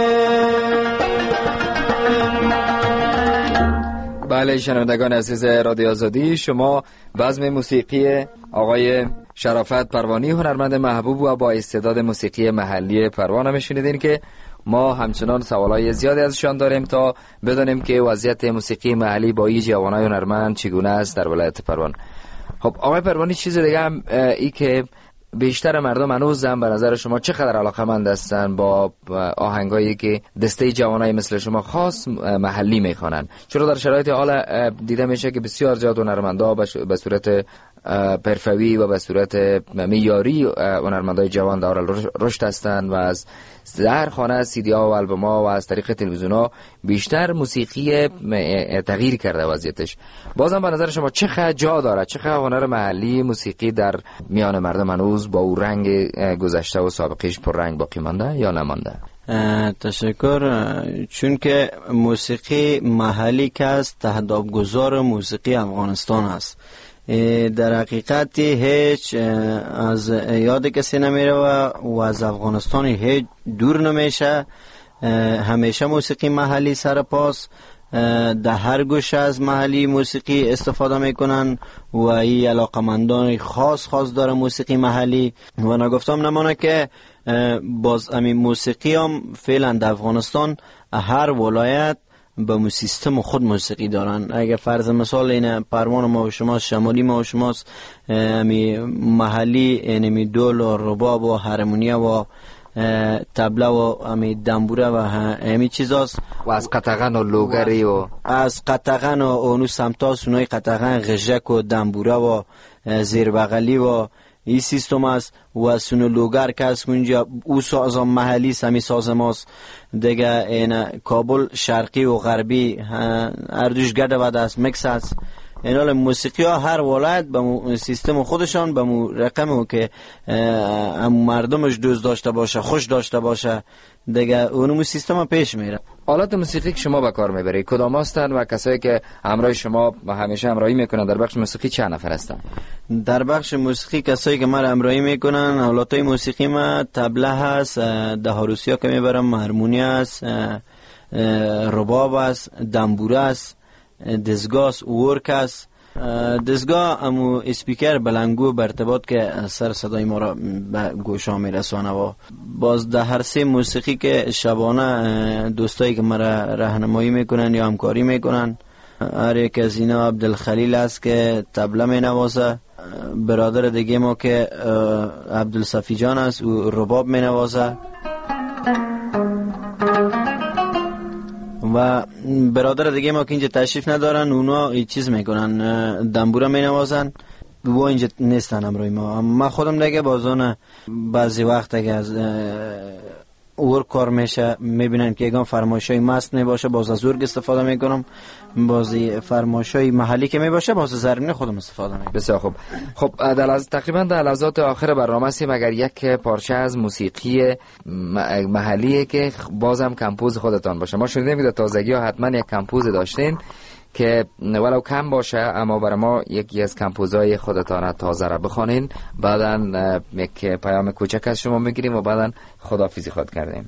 بله شنوندگان عزیز رادیو آزادی، شما بزم موسیقی آقای شرافت پروانی هنرمند محبوب و با استعداد موسیقی محلی پروان هم شنیدین که ما همچنان سوالای زیادی ازشان داریم تا بدانیم که وضعیت موسیقی محلی با این جوانای هنرمند چگونه است در ولایت پروان. خب آقای پروانی، چیز دیگه هم ای که بیشتر مردم هنوز هم به نظر شما چقدر علاقه‌مند هستن با آهنگایی که دسته جوانای مثل شما خاص محلی میخوانن؟ چرا در شرایط حال دیده میشه که بسیار زیاد هنرمندا به صورت پرفوی و به صورت معیاری هنرمندای جوان دارال رشد هستند و از در خانه سیدی ها و البوم ها و از طریق تلویزیون ها بیشتر موسیقی تغییر کرده وضعیتش. بازم به نظر شما چه جا داره، چه هنر محلی موسیقی در میان مردم هنوز با او رنگ گذشته و سابقش پر رنگ باقی مانده یا نمانده؟ تشکر. چون که موسیقی محلی که است تهدابگذار موسیقی افغانستان است. در حقیقت هیچ از یاد کسی نمیره و از افغانستان هیچ دور نمیشه. همیشه موسیقی محلی سرپاس، در هر گوشه از محلی موسیقی استفاده میکنن و این علاقمندان خاص خاص داره موسیقی محلی. و نگفتم نمانه که باز همین موسیقی هم فعلا در افغانستان هر ولایت به مو سیستم خود موسیقی دارن. اگه فرض مثال این پروان ما و شماست، شمالی ما و شماست، همی محلی اینمی دول و رباب و هارمونیا و تبله و همی دنبوره و همی چیزاست و از قطغن و لوگری و از قطغن و اونو سمتاس اونای قطغن غژک و دنبوره و زیربغلی و این سیستم است. و سونو لوگر که از اونجا او ساز محلی سمی ساز ماست دیگه. این کابل شرقی و غربی هر دوش گرده و دست مکس است. این حال موسیقی ها هر ولایت به سیستم خودشان به مو رقمو که مردمش دوست داشته باشه، خوش داشته باشه دیگه، اونمو سیستم پیش میره. آلات موسیقی که شما به کار میبرید کدام هستن و کسایی که همراه شما همیشه همراهی میکنن در بخش موسیقی چند نفر هستن؟ در بخش موسیقی کسایی که من همراهی میکنن آلات موسیقی ما تبله هست، دهاروسیا که میبرم، هارمونیا هست، رباب هست، دنبوره هست، دزگاس، ورک هست دستگاه امو اسپیکر بلنگو برتباط که سر صدای ما را به گوشا میرسانه و باز در هر سه موسیقی که شبانه دوستایی که مرا راهنمایی میکنن یا همکاری میکنن، هر یک از اینا عبدالخلیل است که طبله می نوازه، برادر دیگه ما که عبدالصفی جان است و رباب می نوازه، و برادر دیگه ما که اینجا تشریف ندارن اونا این چیز میکنن، دنبوره می نوازن و اینجا نیستن امروی ما. ما خودم دیگه بازان بعضی وقت اگه از اور کار میشه میبینن که یکان فرمایشای مست نباشه باز از ورگ استفاده میکنم، بازی فرمایشای محلی که میباشه باز زرینه خودم استفاده میکنم. بسیار خوب. خب در از تقریبا در لحظات آخر برنامه هستیم، اگر یک پارچه از موسیقی محلیه که بازم کمپوز خودتان باشه. ما شنیدیم که در تازگی ها حتما یک کمپوز داشتین که ولو کم باشه اما برای ما یکی از کمپوزهای خودتان تازه را بخوانین، بعداً یک پیام کوچک از شما میگیریم و بعداً خداحافظی خود کردیم.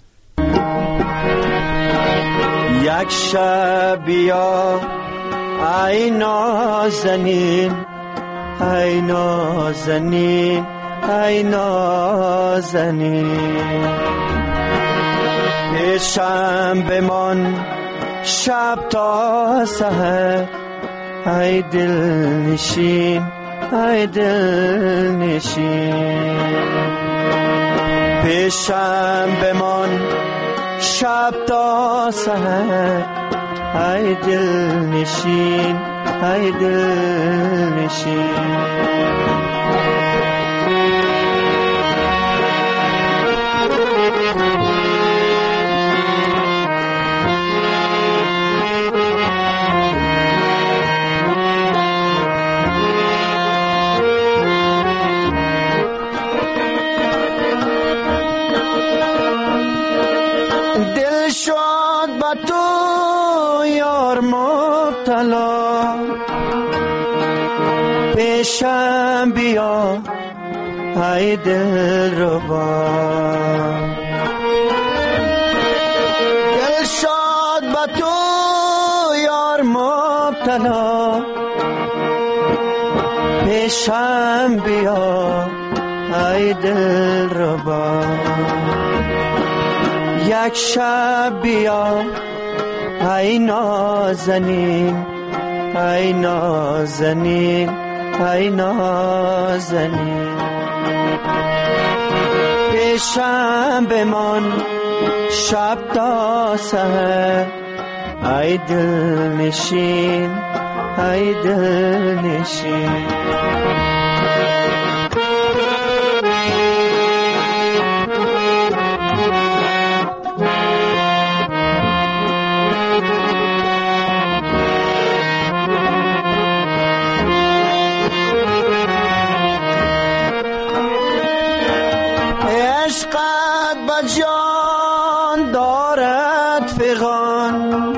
یک شب بیا ای نازنین، ای نازنین، ای نازنین، پیشم بمان شب تا سحر، ای دل نشین، ای دل نشین، پیشم بمان شب تا سحر، ای دل نشین، ای دل نشین. دل شد با تو یار مبتلا، پیشم بیا ای دل ربا، دل شد با تو یار مبتلا، پیشم بیا ای دل ربا، یک شب بیا ای نازنین، ای نازنین، ای نازنین، پیشم بمان شب تا سحر، ای دل نشین، ای دل نشین. عشقت با جان دارد فغان،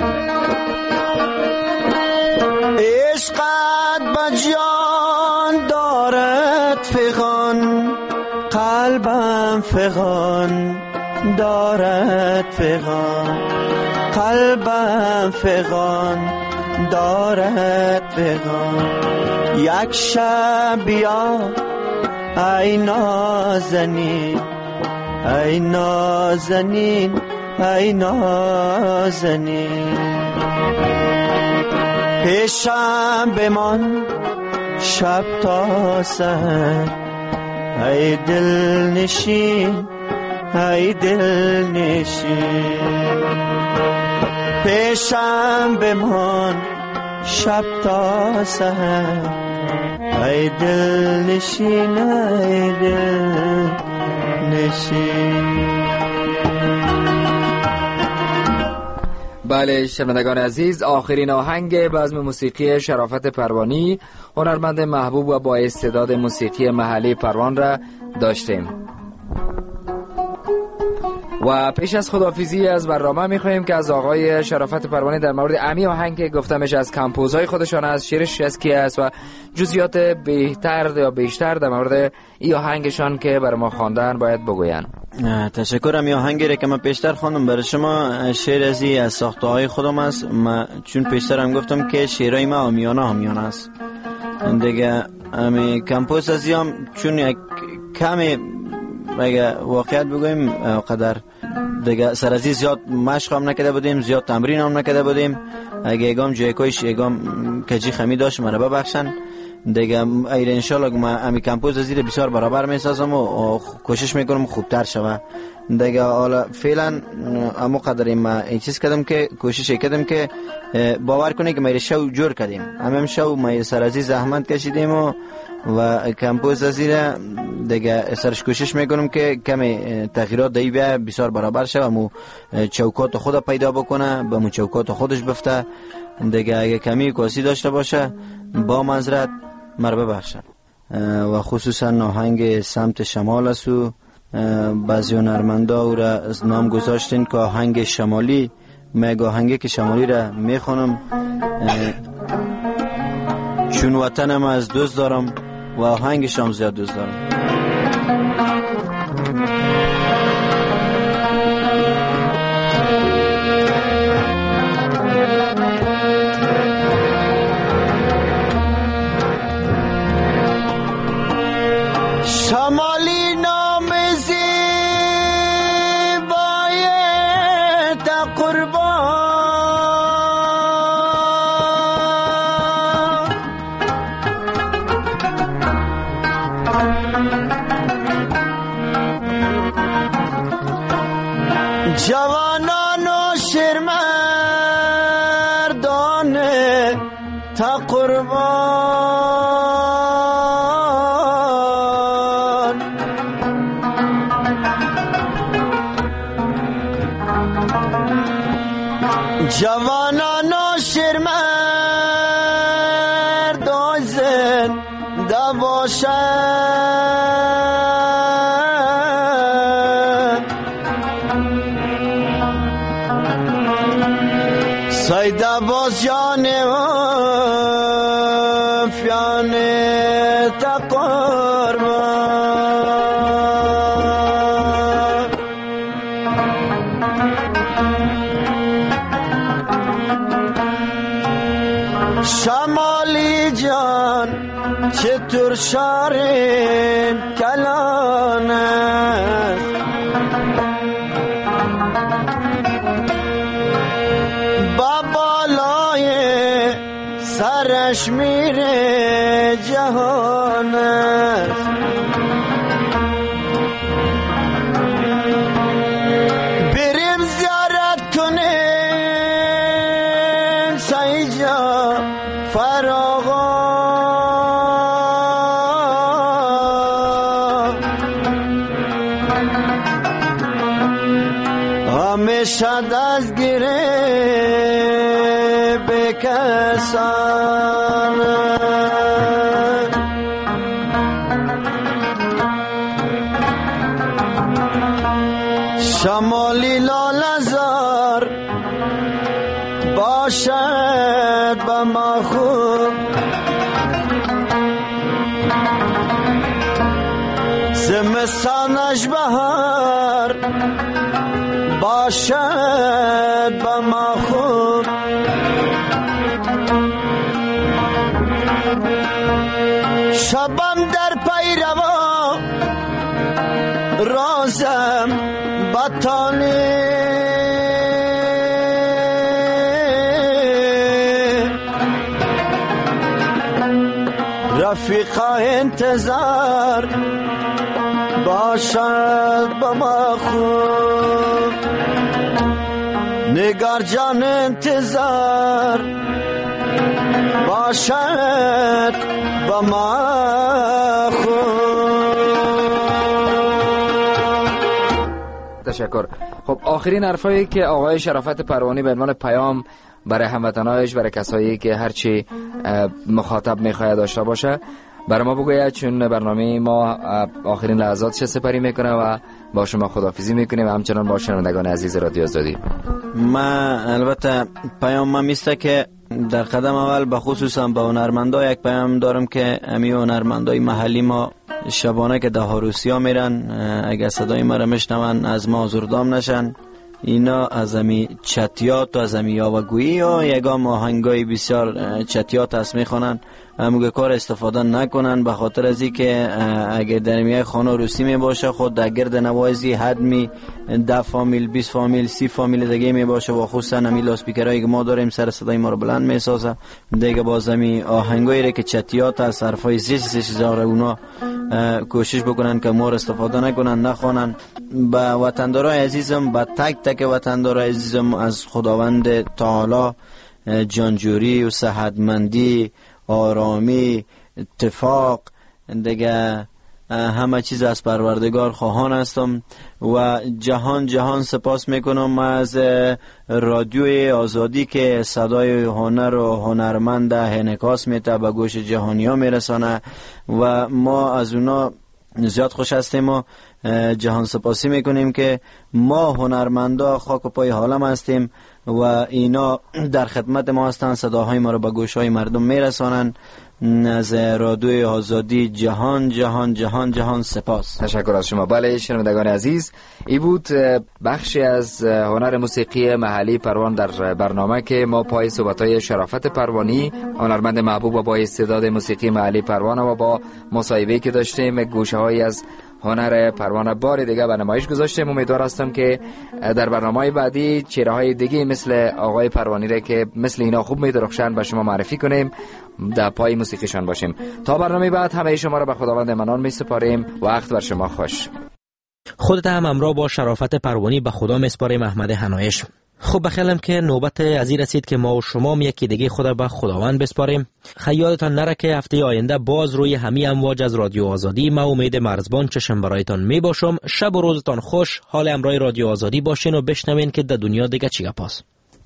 عشقت با جان دارد فغان، قلبم فغان دارد فغان، قلبم فغان دارد فغان، یک شب بیا ای نازنین، ای نازنین، ای نازنین، پیشم بمان شب تا سحر، ای دل نشین، ای دل نشین، پیشم بمان شب تا سحر، ای دل نشین، ای دل نشین. بله شنوندگان عزیز، آخرین آهنگ بزم موسیقی شرافت پروانی، هنرمند محبوب و با استعداد موسیقی محلی پروان را داشتیم. و پیش از خداحافظی از برنامه می‌خوایم که از آقای شرافت پروانی در مورد امی آهنگ که گفتمش از کمپوزهای خودشان است، شعرش از کی است و جزئیات بهتر یا بیشتر در مورد این آهنگشان که برای ما خواندن باید بگوین. تشکر. امی آهنگی را که من پیشتر خواندم برای شما شعر ازی از ساخته‌های خودم است. من چون پیشتر هم گفتم که شعرهای ما آمیانه آمیانه است دیگه. امی کمپوز ازی هم چون یک کمی اگه واقعیت بگویم قدر دیگه سر ازی زیاد مشق هم نکرده بودیم، زیاد تمرین هم نکرده بودیم. اگه اگام جای کویش اگام کجی خمی داشت مرا ببخشن دیگه. ایر انشالله ما امی کمپوز ازی بسیار برابر میسازم و کوشش میکنم خوبتر شوه دیگه. حالا فعلا اما قدری ما این چیز کردم که کوشش کردم که باور کنه که ما شو جور کردیم. همه شو ما سر ازی زحمت کشیدیم و و کمپوز ازیره دیگه سرش کوشش میکنم که کمی تغییرات دی بیا بسیار برابر شه و مو چوکات خود پیدا بکنه، به مو چوکات خودش بفته دیگه. اگه کمی کاسی داشته باشه با معذرت مر ببخشن. و خصوصا آهنگ سمت شمال است و بعضی هنرمندا او را نام گذاشتین که آهنگ شمالی. من آهنگی که شمالی را میخونم چون وطنم از دوست دارم و آهنگش هم زیاد دوست دارم. شمالی نام زیبای تا قربان جوانان و شیرمردان تا قربان جوانان و شیرمردان زنده باشند سایده باز جان و فیان تا قربان شمالی جان چطور شارین کلان است با بالای سرش میره جهان است بریم زیارت کنیم سایجا فراغا همیشه دست گیره بکسان شمالی لالزار باشد با ما خوب زمستانش بهار باشد با ما خوب شبم در پیروا رازم بطانی رفیقا انتظار باشد با ما خوب نگار جان انتظار باشد با ما خوب. تشکر. خب آخرین حرفایی که آقای شرافت پروانی به عنوان پیام برای هموطنایش، برای کسایی که هرچی مخاطب میخواد داشته باشه برای ما بگوید، چون برنامه ما آخرین لحظاتش سپری میکنه و با شما خداحافظی میکنیم و همچنان با شنوندگان عزیز رادیو آزادی. ما البته پیام ما میسته که در قدم اول به خصوصا به هنرمندا یک پیام دارم که امی هنرمندای محلی ما شبانه که ده روسیا میرن، اگر صدای ما را میشنون از ما آزردام نشن. اینا از امی چتیات و از امی یاوگویی و یگام آهنگای بسیار چتیات هست میخونن، هموگه کار استفاده نکنن، به خاطر از این که اگر در میای خانه روسی می باشه خود در گرد نوازی حدمی ده فامیل بیست فامیل سی فامیل دیگه می باشه و خصوصا امی لاسپیکرایی که ما داریم سر صدای ما رو بلند می سازه دیگه. باز امی آهنگایی رو که چتیات هست حرفای زیش زیش زار اونا کوشش بکنن که ما رو استفاده نکنن نخوانن. به وطندارای عزیزم، به تک تک وطندارای عزیزم از خداوند تعالی جانجوری و صحتمندی، آرامی، اتفاق دیگه همه چیز از پروردگار خواهان هستم و جهان جهان سپاس میکنم از رادیوی آزادی که صدای هنر و هنرمند انعکاس میته به گوش جهانی ها میرسانه و ما از اونا زیاد خوش هستیم و جهان سپاسی میکنیم که ما هنرمندا خاک و پای حالم هستیم و اینا در خدمت ما هستن، صداهای ما رو به گوشهای مردم میرسانن. از رادیوی آزادی جهان جهان جهان جهان سپاس. تشکر از شما. بله شنوندگان عزیز، این بود بخشی از هنر موسیقی محلی پروان در برنامه که ما پای صحبت‌های شرافت پروانی، هنرمند محبوب و با استعداد موسیقی محلی پروان و با مصاحبه‌ای که داشتیم گوشه‌هایی از هنر پروان بار دیگه به نمایش گذاشتیم. امیدوار هستم که در برنامه‌های بعدی چهره‌های دیگه مثل آقای پروانی را که مثل اینا خوب می‌درخشن به شما معرفی کنیم، در پای موسیقیشان باشیم. تا برنامه بعد همه شما را به خداوند منان می‌سپاریم. وقت بر شما خوش. خودت هم همراه با شرافت پروانی به خدا می‌سپاریم. احمد حنایش. خب بخیلم که نوبت از این رسید که ما و شما یکی دیگه خدا به خداوند بسپاریم. خیالتان نره که هفته آینده باز روی همین امواج از رادیو آزادی ما امید مرزبان چشم برایتان می باشم. شب و روزتان خوش. حال امرای رادیو آزادی باشین و بشنوین که در دنیا دیگه چی گپاست.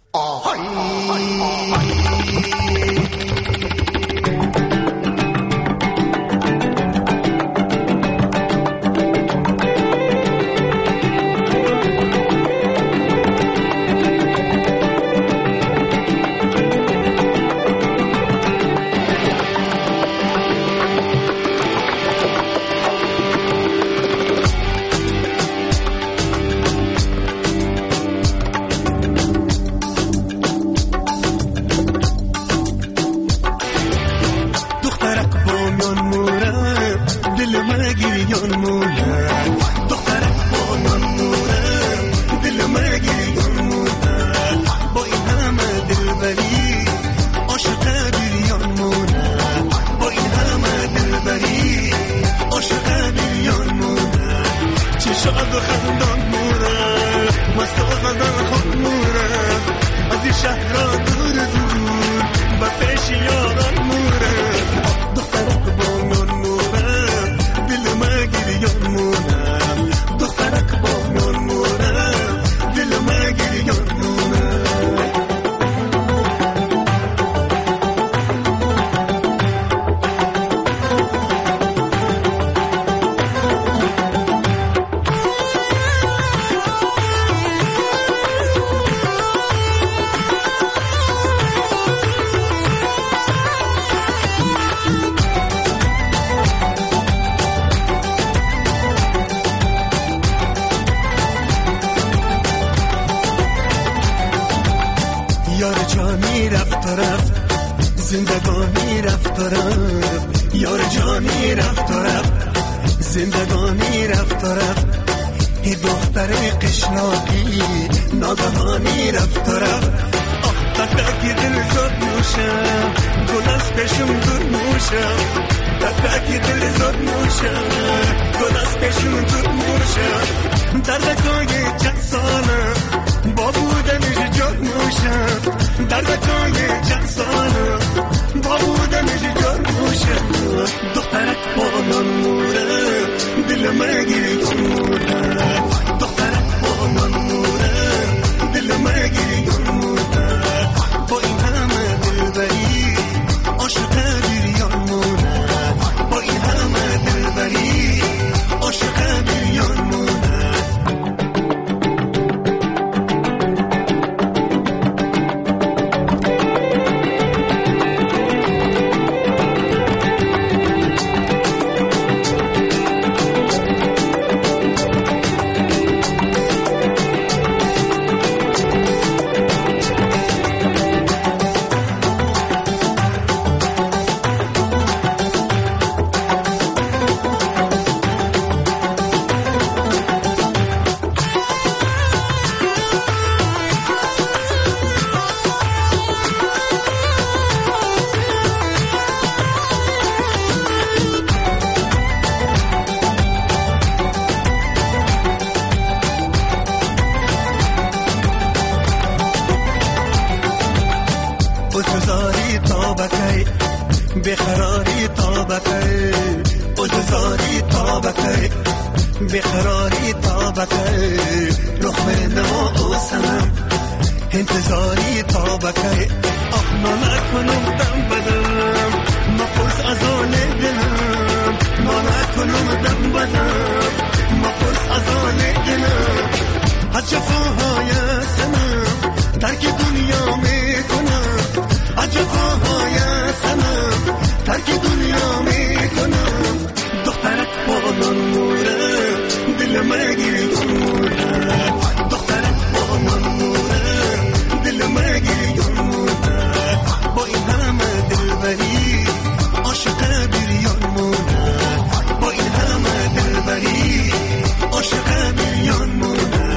زندگانی رفت و رفت، یار جانی رفت و رفت، زندگانی رفت و رفت، ای دختر قشلاقی ناگهانی رفت و رفت. آه تکه دل زد نوشم، گل از پشم دور موشم، تکه دل زد نوشم، گل از پشم دور موشم، دردکای چند سالم با بودنش جد موشم، دردکای چند سالم با بودنش جد موشم. دخترک با نان موره دل مگیری موره، دخترک با نان موره دل مگیری موره، با این همه دلبری عاشق بیریان موره، با این همه دلبری عاشق بیریان موره. اوجزاری تا بکی بخراری تا بکی اوجزاری تا بکی بخراری تا بکی رخ نما او سنم انتظاری تا بکی اخنا نکنم دم بدم مپرس از آن دلم ما نکنم دم بدم مپرس از آن دلم هر جفاهای سنم ترک دنیا میکنم هر جفاهای سنم ترک دنیا میکنم دخترک بانان موره دل مگیری موره دخترک بانان موره دل مگیری موره با این همه دلبری عاشق بریان موره با این همه دلبری عاشق بریان موره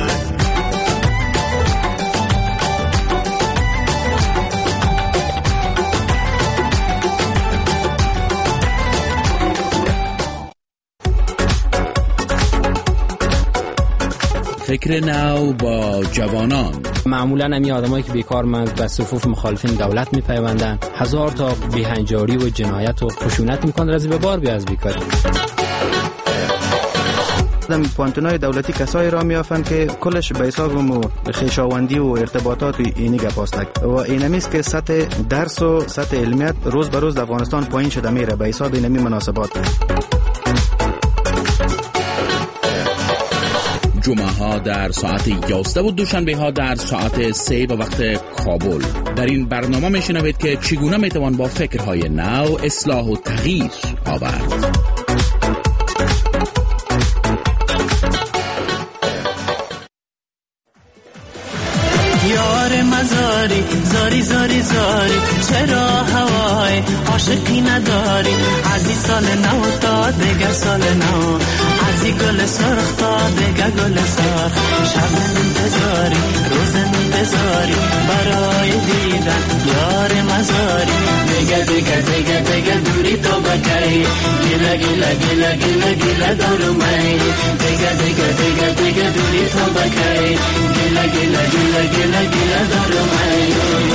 فکر نو با جوانان. معمولا همی آدمایی که بیکارمند به صفوف مخالفین دولت میپیوندن، هزار تا بیهنجاری و جنایت و خشونت میکنن رازی به بار بی از بیکاری. در پانتونای دولتی کسایی را میافند که کلش به حساب مو خویشاوندی و ارتباطات اینی گپاستک و اینمیست که سطح درس و سطح علمیت روز به روز در افغانستان پایین شده میره به حساب اینمی مناسبات. جمعه ها در ساعت یازده و دوشنبه ها در ساعت سه به وقت کابل. در این برنامه میشنوید که چگونه میتوان با فکرهای نو اصلاح و تغییر آورد. یار مزاری زاری زاری زاری چرا هوای عاشقی نداری ازی سال نو تا دیگر سال نو ازی گل سرخ تا دیگر گل سرخ شب انتظاری روز انتظاری برای دیدن یار مزاری دیگر دیگر دیگر دیگر دوری تو بکی گیله گیله گیله گیله گیله دارو می دیگر دیگر دیگر دیگر دوری تو بکی گیله گیله گیله گیله گیله دارو می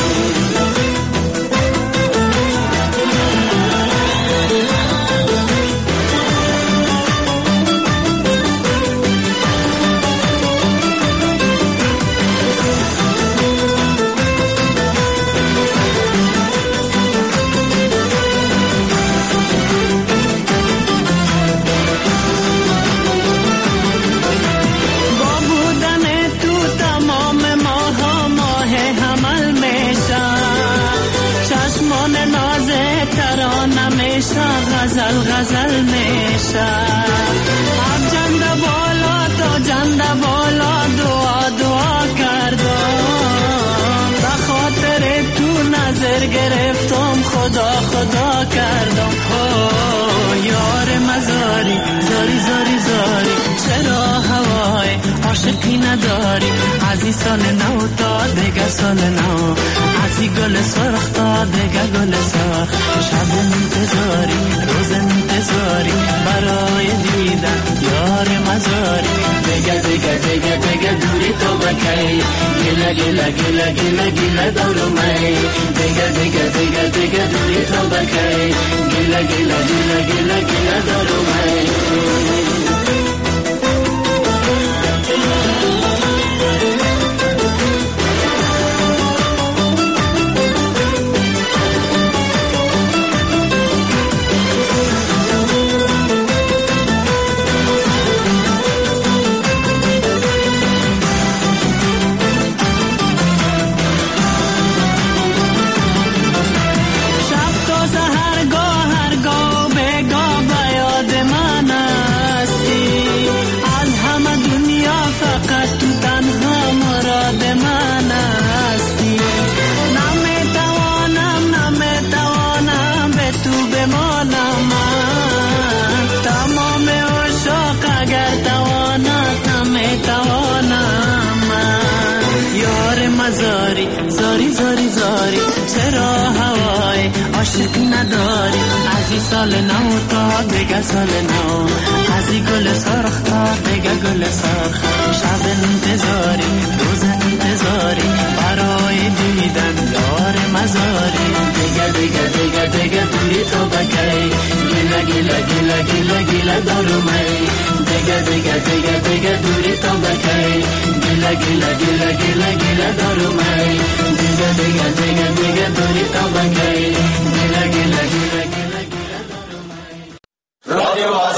غزل غزل میشه اب جنده بالا تا جنده بالا دعا دعا کردم به خاطر تو نظر گرفتم خدا خدا کردم او یار مزاری زاری زاری زاری چرا هوای عاشقی نداری ازی سال نو تا دیگر سال نو ازی گل سرخ تا دیگر گل سرخ شب انتظاری روز انتظاری برای دیدن یار مزاری دیگر دیگر دیگر دیگر دوری تو بکی گله گله گله گله گله دارو می دیگر دیگر دیگر دیگر دوری تو بکی گله گله گله گله گله دارو می زاری زاری زاری چرا هوای عاشقی نداری ازی سال نو تا دیگر سال نو ازی گل سرخ تا دیگر گل سرخ شب انتظاری روز انتظاری برای دیدن یار مزاری دیگه دیگه دیگه دیگه دوری تو بکی گیله گیله گیله گیله گیله دارم ای دیگه دیگه دیگه دیگه دوری تو بکی گیله گیله گیله گیله گیله دارم ای دیگه دیگه دیگه دیگه دوری تو بکی گیله گیله گیله گیله گیله دارم ای رادیو